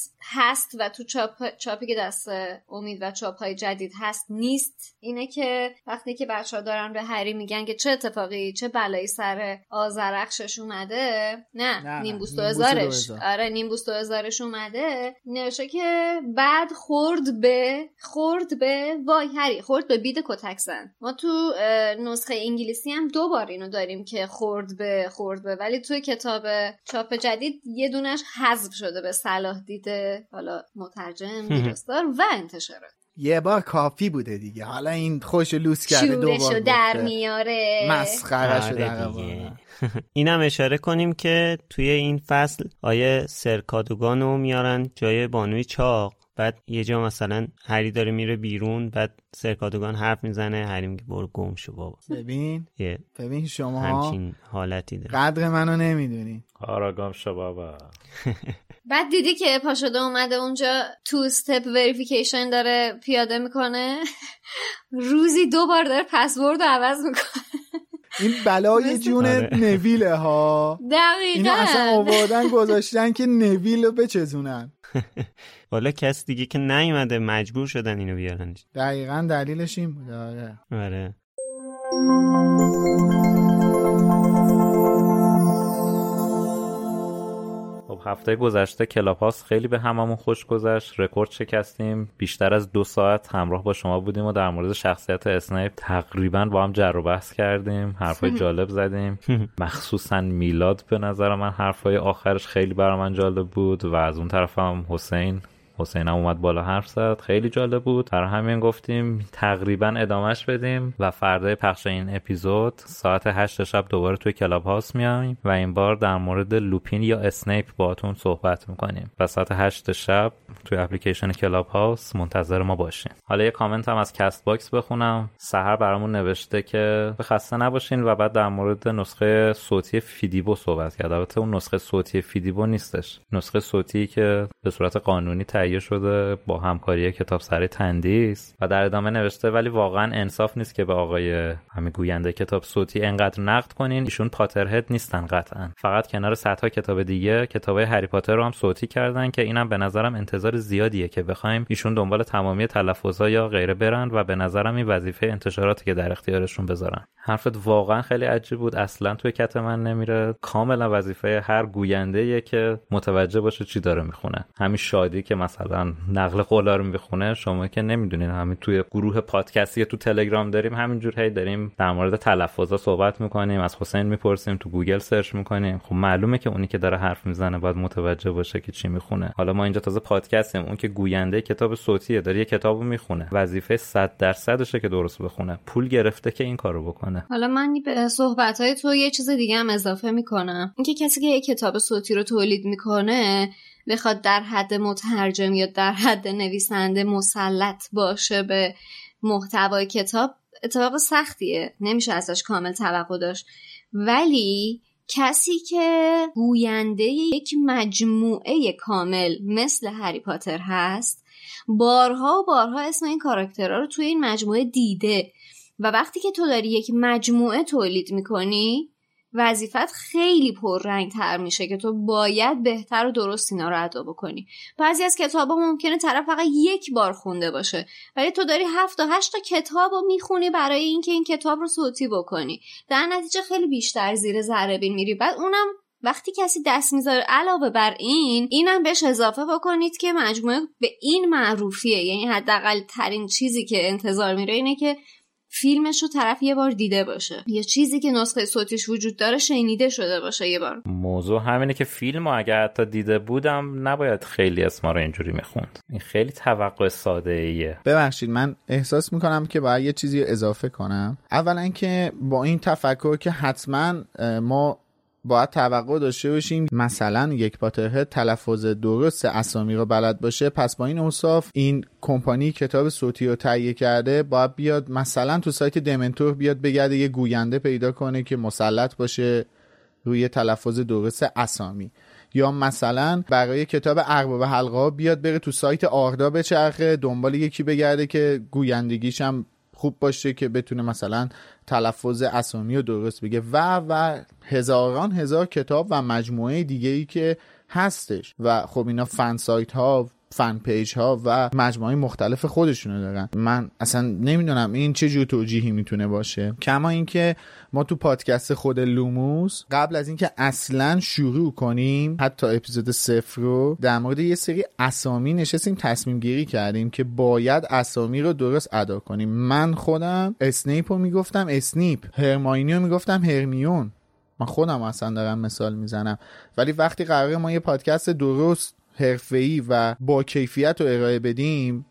هست و تو چاپی که دست امید و چاپ‌های جدید هست نیست، اینه که وقتی که بچه‌ها دارن به هری میگن که چه اتفاقی، چه بلایی سر آذرخشش اومده، نه نیمبوست و هزارش، آره نیمبوست و هزارش اومده، نوشته که بعد خورد به وای هری خورد به بید کتک زن. ما تو نسخه انگلیسی هم 2 بار اینو داریم که خورد به، ولی توی کتاب چاپ جدید یه دونش حذف شده به صلاح دیده حالا مترجم، ویراستار و انتشارات. یه بار کافی بوده دیگه، حالا این خوش لوس کرده دوبار شورشو در میاره، مسخرهشو در میاره. اینم اشاره کنیم که توی این فصل آیه سرکادوگانو میارن جای بانوی چاق، بعد یه جا مثلا هری داره میره بیرون، بعد سرکادوگان حرف میزنه، هری میگه برو گم شو بابا. ببین شما همچین حالتی داره. قدر منو نمیدونی. آرا گم شو بابا. بعد دیدی که پاشده اومده اونجا تو استپ وریفیکیشن داره پیاده میکنه، روزی 2 بار داره پسورد رو عوض میکنه. این بلای جون نویله ها. دقیقاً اینو اصلا آوردن گذاشتن که نویل رو بچزونن. والا کس دیگه که نیومده مجبور شدن اینو بیارن. دقیقاً دلیلش این بود. آره. هفته گذشته کلاب هاوس خیلی به هممون خوش گذشت، رکورد شکستیم، بیشتر از 2 ساعت همراه با شما بودیم و در مورد شخصیت اسنیپ تقریبا با هم جر و بحث کردیم، حرفای جالب زدیم. مخصوصا میلاد به نظر من حرفای آخرش خیلی برای من جالب بود و از اون طرف هم حسین هم اومد بالا حرف زد، خیلی جالب بود. برای همین گفتیم تقریبا ادامهش بدیم و فردای پخش این اپیزود ساعت 8 شب دوباره توی کلاب هاوس میایم و این بار در مورد لوپین یا اسنیپ باهاتون صحبت میکنیم و ساعت 8 شب توی اپلیکیشن کلاب هاوس منتظر ما باشین. حالا یه کامنت هم از کست باکس بخونم. سحر برامون نوشته که خسته نباشین و بعد در مورد نسخه صوتی فیدیبو صحبت کرد. البته اون نسخه صوتی فیدیبو نیستش، نسخه صوتی که به صورت قانونی تهیه شده با همکاری کتاب سری تندیس. و در ادامه نوشته ولی واقعا انصاف نیست که به آقای همین گوینده کتاب صوتی انقدر نقد کنین، ایشون پاترهد نیستن قطعا، فقط کنار صدها کتاب دیگه کتابای هری پاتر رو هم صوتی کردن که اینم به نظرم انتظار زیادیه که بخوایم ایشون دنبال تمامی تلفظها یا غیره برن و به نظرم این وظیفه انتشاراتی که در اختیارشون بذارن. حرفت واقعا خیلی عجیب بود، اصلا توی کت من نمیره، کاملا وظیفه هر گوینده‌ایه که متوجه باشه چی داره میخونه. همین شادی که مثلا نقل قولا رو میخونه، شما که نمیدونین همین توی گروه پادکستی تو تلگرام داریم همینجور هی داریم در مورد تلفظا صحبت میکنیم، از حسین میپرسیم، تو گوگل سرچ میکنیم. خب معلومه که اونی که داره حرف میزنه باید متوجه باشه که چی میخونه. حالا ما اینجا تازه پادکستیم، اون که گوینده کتاب صوتیه داره یه کتابو میخونه، وظیفه 100%شه که درست بخونه، پول گرفته که این کارو بکنه. حالا من به صحبت‌های تو یه چیز دیگه هم اضافه میکنم، اینکه کسی که یه کتاب صوتی رو تولید میکنه بخواد در حد مترجم یا در حد نویسنده مسلط باشه به محتوای کتاب اتفاق سختیه، نمیشه ازش کامل توقع داشت. ولی کسی که گوینده یک مجموعه کامل مثل هری پاتر هست، بارها و بارها اسم این کاراکترها رو توی این مجموعه دیده و وقتی که تو داری یک مجموعه تولید میکنی وظیفت خیلی پررنگ تر میشه که تو باید بهتر و درست اینا رو ادا بکنی. بعضی از کتابا ممکنه طرف فقط 1 بار خونده باشه ولی تو داری 7 تا 8 تا کتاب رو میخونی برای اینکه این کتاب رو صوتی بکنی، در نتیجه خیلی بیشتر زیر ذره بین میری. بعد اونم وقتی کسی دست میذاره علاوه بر اینم بهش اضافه بکنید که مجموعه به این معروفیه، یعنی حداقل ترین چیزی که انتظار میره اینه که فیلمش رو طرف یه بار دیده باشه، یه چیزی که نسخه صوتیش وجود داره شنیده شده باشه یه بار. موضوع همینه که فیلمو اگه حتی دیده بودم نباید خیلی اسما رو اینجوری میخوند. این خیلی توقع ساده ایه. ببخشید من احساس میکنم که باید یه چیزی اضافه کنم. اولا که با این تفکر که حتما ما باید توقع داشته باشیم مثلا یک پاترهد تلفظ درست اسامی رو بلد باشه، پس با این اوصاف این کمپانی کتاب صوتی رو تهیه کرده باید بیاد مثلا تو سایت دمنتور بیاد بگرده یه گوینده پیدا کنه که مسلط باشه روی تلفظ درست اسامی، یا مثلا برای کتاب ارباب حلقه‌ها بیاد بره تو سایت آردا بچرخه دنبال یکی بگرده که گویندگیش هم خوب باشه که بتونه مثلا تلفظ اسامی رو درست بگه و هزاران هزار کتاب و مجموعه دیگه‌ای که هستش. و خب اینا فن سایت ها، فن پیج ها و مجموعه مختلف خودشونو دارن. من اصلا نمیدونم این چه جور توجیهی میتونه باشه. کما اینکه ما تو پادکست خود لوموس قبل از اینکه اصلا شروع کنیم حتی اپیزود 0 رو در مورد یه سری اسامی نشستیم تصمیم گیری کردیم که باید اسامی رو درست ادا کنیم. من خودم اسنیپ رو میگفتم اسنیپ، هرماینی رو میگفتم هرمیون. من خودم اصلا دارم مثال میزنم. ولی وقتی قراره ما یه پادکست درست حرفه‌ای و با کیفیت رو ارائه بدیم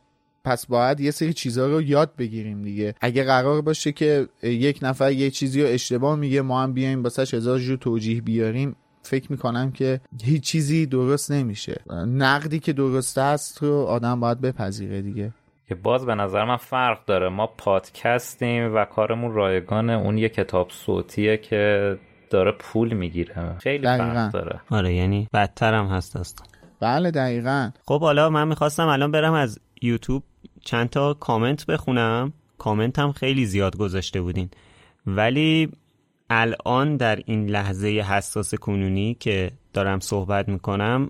پس باید یه سری چیزها رو یاد بگیریم دیگه. اگه قرار باشه که یک نفر یه چیزی رو اشتباه میگه ما هم بیایم واسش 1000 جور توجیه بیاریم، فکر میکنم که هیچ چیزی درست نمیشه. نقدی که درست است رو آدم باید بپذیره دیگه. که باز به نظر من فرق داره، ما پادکستیم و کارمون رایگانه، اون یه کتاب صوتیه که داره پول میگیره، خیلی فرق داره. آره یعنی بدتر هم هست. بله دقیقاً. خب حالا من میخواستم الان برم از یوتیوب چند تا کامنت بخونم. کامنت هم خیلی زیاد گذاشته بودین، ولی الان در این لحظه حساس کنونی که دارم صحبت میکنم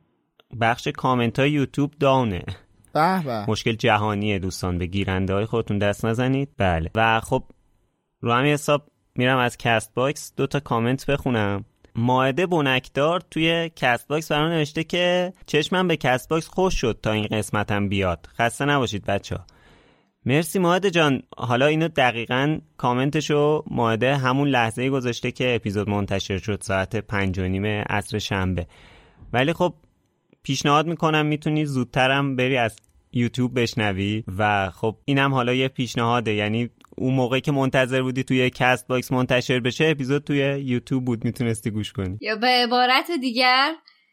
بخش کامنت های یوتیوب داونه. مشکل جهانیه دوستان، به گیرنده های خودتون دست نزنید. بله و خب رو همین حساب میرم از کست باکس 2 تا کامنت بخونم. مائده بنکدار توی کست باکس برام نوشته که چشمم به کست باکس خوش شد تا این قسمتم بیاد. خسته نباشید بچه‌ها. مرسی مائده جان. حالا اینو دقیقاً کامنتشو مائده همون لحظه‌ای گذاشته که اپیزود منتشر شد ساعت 5:30 عصر شنبه، ولی خب پیشنهاد میکنم میتونی زودترم بری از یوتیوب بشنوی و خب اینم حالا یه پیشنهاده، یعنی اون موقعی که منتظر بودی توی کست باکس منتشر بشه اپیزود توی یوتیوب بود میتونستی گوش کنی. یا به عبارت دیگر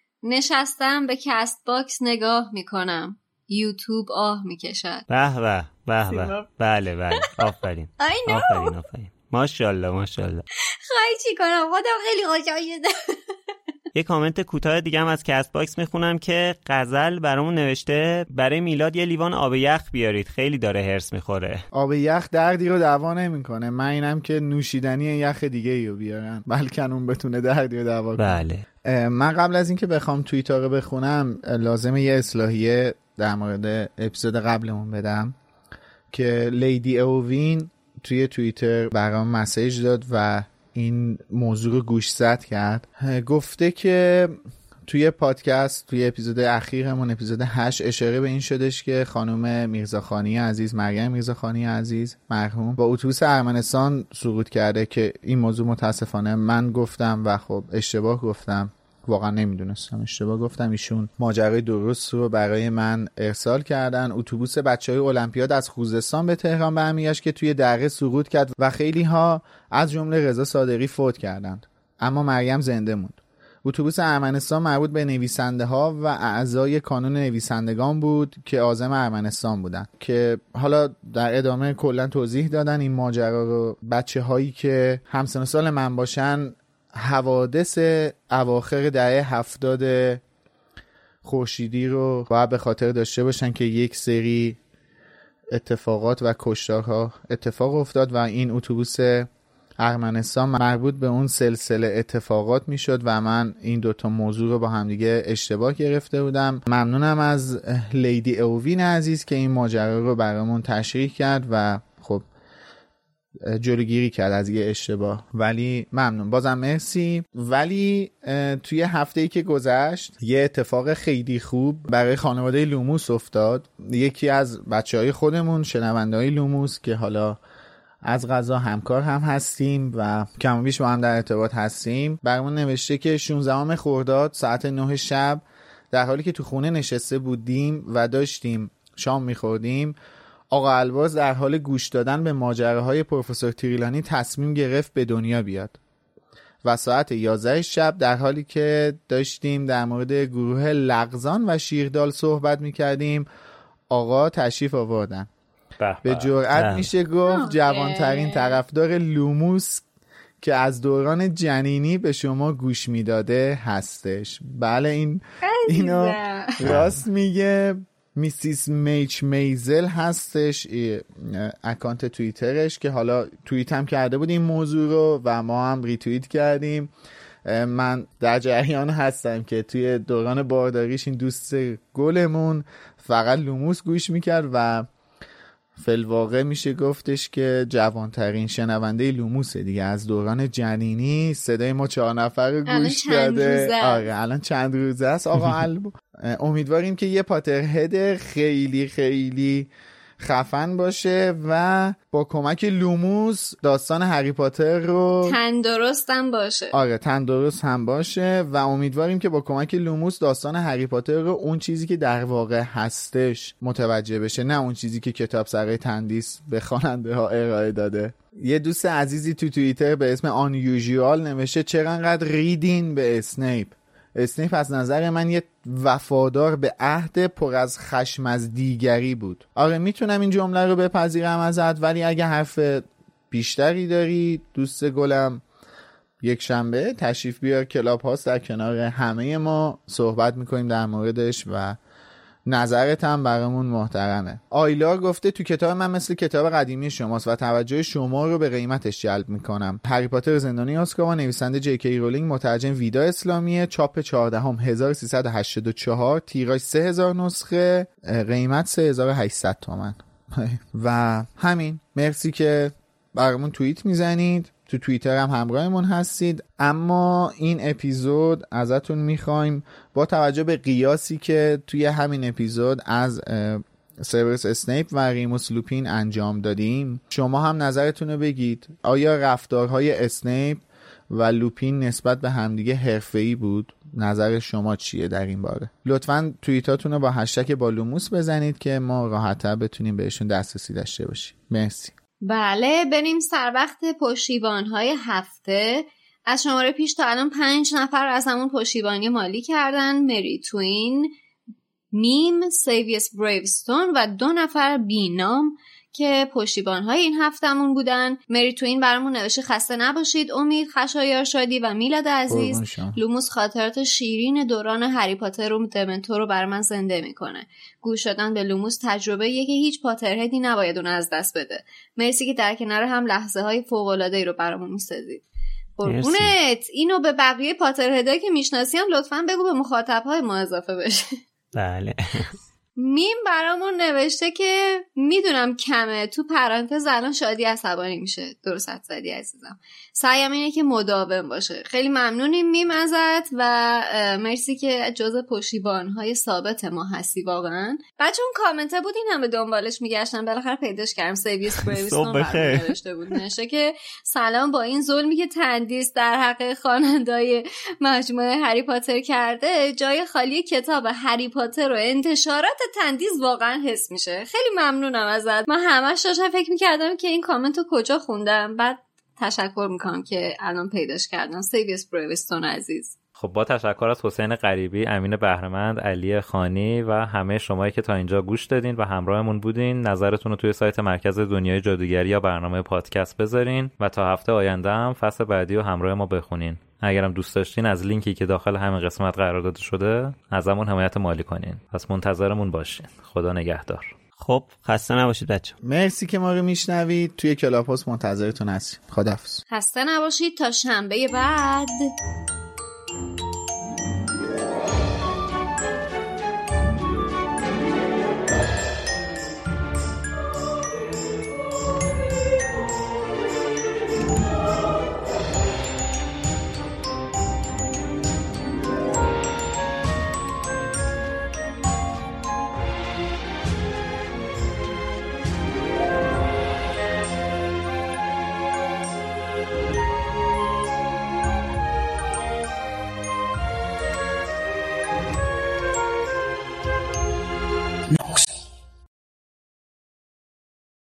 نشستم به کست باکس نگاه میکنم، یوتیوب آه میکشد. به به به به. بله بله آفرین. آفرین. ماشاءالله. خواهی چی کنم، خودم خیلی خوشحال شدم. یه کامنت کوتاه دیگه هم از کست باکس میخونم که غزل برامون نوشته برای میلاد یه لیوان آب یخ بیارید، خیلی داره هرس میخوره. آب یخ دردی رو دوا نمیکنه، من اینم که نوشیدنی یخ دیگه رو بیارن بلکه اون بتونه دردی رو دوا کنه. بله. من قبل از اینکه بخوام توییتر رو بخونم لازمه یه اصلاحیه در مورد اپیزود قبلمون بدم که لیدی اووین توی توییتر برام مسیج داد و این موضوع رو گوشزد کرد. گفته که توی پادکست توی اپیزود اخیرمون اپیزود 8 اشاره به این شدش که خانم میرزاخانی عزیز، مریم میرزاخانی عزیز مرحوم، با اتوبوس ارمنستان سقوط کرده که این موضوع متاسفانه من گفتم و خب اشتباه گفتم، واقعا نمیدونستم اشتباه گفتم. ایشون ماجرای درست رو برای من ارسال کردن. اتوبوس بچهای المپیاد از خوزستان به تهران برمیگشت که توی دره سقوط کرد و خیلی ها از جمله رضا صادقی فوت کردند، اما مریم زنده موند. اتوبوس ارمنستان مربوط به نویسنده ها و اعضای کانون نویسندگان بود که عازم ارمنستان بودن، که حالا در ادامه کلا توضیح دادن این ماجرا رو. بچه هایی که همسن سال من باشن حوادث اواخر دهه 70 خورشیدی رو باید به خاطر داشته باشن که یک سری اتفاقات و کشتارها اتفاق افتاد و این اتوبوس ارمنستان مربوط به اون سلسله اتفاقات میشد و من این دوتا موضوع رو با همدیگه اشتباه گرفته بودم. ممنونم از لیدی اووین عزیز که این ماجرا رو برامون تشریح کرد و خب جلوگیری کرد از یه اشتباه، ولی ممنون، بازم مرسی. ولی توی هفته‌ای که گذشت یه اتفاق خیلی خوب برای خانواده لوموس افتاد. یکی از بچه‌های خودمون، شنونده‌های لوموس که حالا از قضا همکار هم هستیم و کم و بیش با هم در ارتباط هستیم، برامون نوشته که 16 خرداد ساعت 9 شب در حالی که تو خونه نشسته بودیم و داشتیم شام می‌خوردیم، آقا الباز در حال گوش دادن به ماجراهای پروفسور تریلانی تصمیم گرفت به دنیا بیاد و ساعت 11 شب در حالی که داشتیم در مورد گروه لغزان و شیردال صحبت میکردیم آقا تشریف آوردن. به جرئت میشه گفت جوانترین طرفدار لوموس که از دوران جنینی به شما گوش میداده هستش. بله اینو راست میگه. میسیس میچ میزل هستش اکانت توییترش که حالا توییت هم کرده بود این موضوع رو و ما هم ریتوییت کردیم. من در جریان هستم که توی دوران بارداریش این دوست گلمون فقط لوموس گوش میکرد و فی‌الواقع میشه گفتش که جوانترین شنونده لوموسه دیگه. از دوران جنینی صدای ما 4 نفر رو گوش داده. آره الان چند روزه است آقا امیدواریم که یه پاترهد خیلی خیلی خفن باشه و با کمک لوموس داستان هری پاتر رو تندرست هم باشه. آره تندرست هم باشه و امیدواریم که با کمک لوموس داستان هری پاتر رو اون چیزی که در واقع هستش متوجه بشه، نه اون چیزی که کتاب سرای تندیس به خواننده ها ارائه داده. یه دوست عزیزی تو توییتر به اسم آنیوژوال نوشته چرا انقدر ریدین به اسنیپ. اسنیپ از نظر من یه وفادار به عهد پر از خشم از دیگری بود. آره میتونم این جمله رو بپذیرم ازت، ولی اگه حرف بیشتری داری دوست گلم یک شنبه تشریف بیار کلاب هاست، در کنار همه ما صحبت میکنیم در موردش و نظرت هم برامون محترمه. آیلا گفته تو کتاب من مثل کتاب قدیمی شماست و توجه شما رو به قیمتش جلب میکنم. هری پاتر زندانی آزکابان نویسنده جی.کی رولینگ، مترجم ویدا اسلامیه، چاپ 14 1384، تیراژ 3000 نسخه، قیمت 3800 تومان. و همین، مرسی که برامون توییت میزنید، تو توییتر هم همراهمون هستید. اما این اپیزود ازتون میخوایم با توجه به قیاسی که توی همین اپیزود از سیوروس اسنیپ و ریموس لوپین انجام دادیم، شما هم نظرتون رو بگید. آیا رفتارهای اسنیپ و لوپین نسبت به همدیگه حرفه‌ای بود؟ نظر شما چیه در این باره؟ لطفاً توییتاتون رو با هشتگ بالوموس بزنید که ما راحت‌تر بتونیم بهشون دسترسی داشته باشیم. مرسی. بله، بریم سر وقت پشتیبان‌های هفته. از شماره پیش تا الان 5 نفر از همون پشتیبانی مالی کردن: مری توین، میم، سیویس بریوستون و 2 نفر بینام که پشتیبان‌های این هفتهمون بودن. مری توین برامون نوشته خسته نباشید، امید، خشایار شادی و میلاد عزیز. لوموس خاطرات شیرین دوران هری پاتر و دمنتور رو بر من زنده میکنه. گوش دادن به لوموس تجربه‌ایه که هیچ پاترهدی نباید اون از دست بده. مرسی که در کنار هم لحظه‌های فوق‌العاده‌ای رو برامون می‌سازید. قربونت. اینو به بقیه پاترهدایی که میشناسی هم لطفاً بگو به مخاطب‌های ما اضافه بشه. بله. میم برامون نوشته که میدونم کمه، تو پرانتز الان شادی عصبانی میشه. درست حد زدی عزیزم. سعیم اینه که مداوم باشه. خیلی ممنونیم میم ازت و مرسی که جزء پشتیبان‌های ثابت ما هستی واقعا. بچه اون کامنته بود این هم به دنبالش میگشتم، بالاخره پیداش کردم. سیویس بریوستون نوشته بود، نوشته که سلام، با این ظلمی که تندیس در حق خواننده‌های مجموعه هری پاتر کرده، جای خالی کتاب هری پاتر و انتشارات تندیس واقعا حس میشه. خیلی ممنونم ازت. من همش داشتم فکر میکردم که این کامنت رو کجا خوندم، بعد تشکر میکنم که الان پیداش کردم. سیویس بریوستون عزیز. خب با تشکر از حسین غریبی، امین بهرمند، علی خانی و همه شمایی که تا اینجا گوش دادین و همراهمون بودین. نظرتون رو توی سایت مرکز دنیای جادوگری یا برنامه پادکست بذارین و تا هفته آینده هم فصل بعدی رو همراه ما بخونین. اگرم دوست داشتین از لینکی که داخل همین قسمت قرار داده شده ازمون حمایت مالی کنین. پس منتظرمون باشین. خدا نگهدار. خب خسته نباشید بچه. مرسی که ما رو میشنوید. توی کلاب هاست منتظرتون هستیم. خداحافظ. خسته نباشید تا شنبه بعد.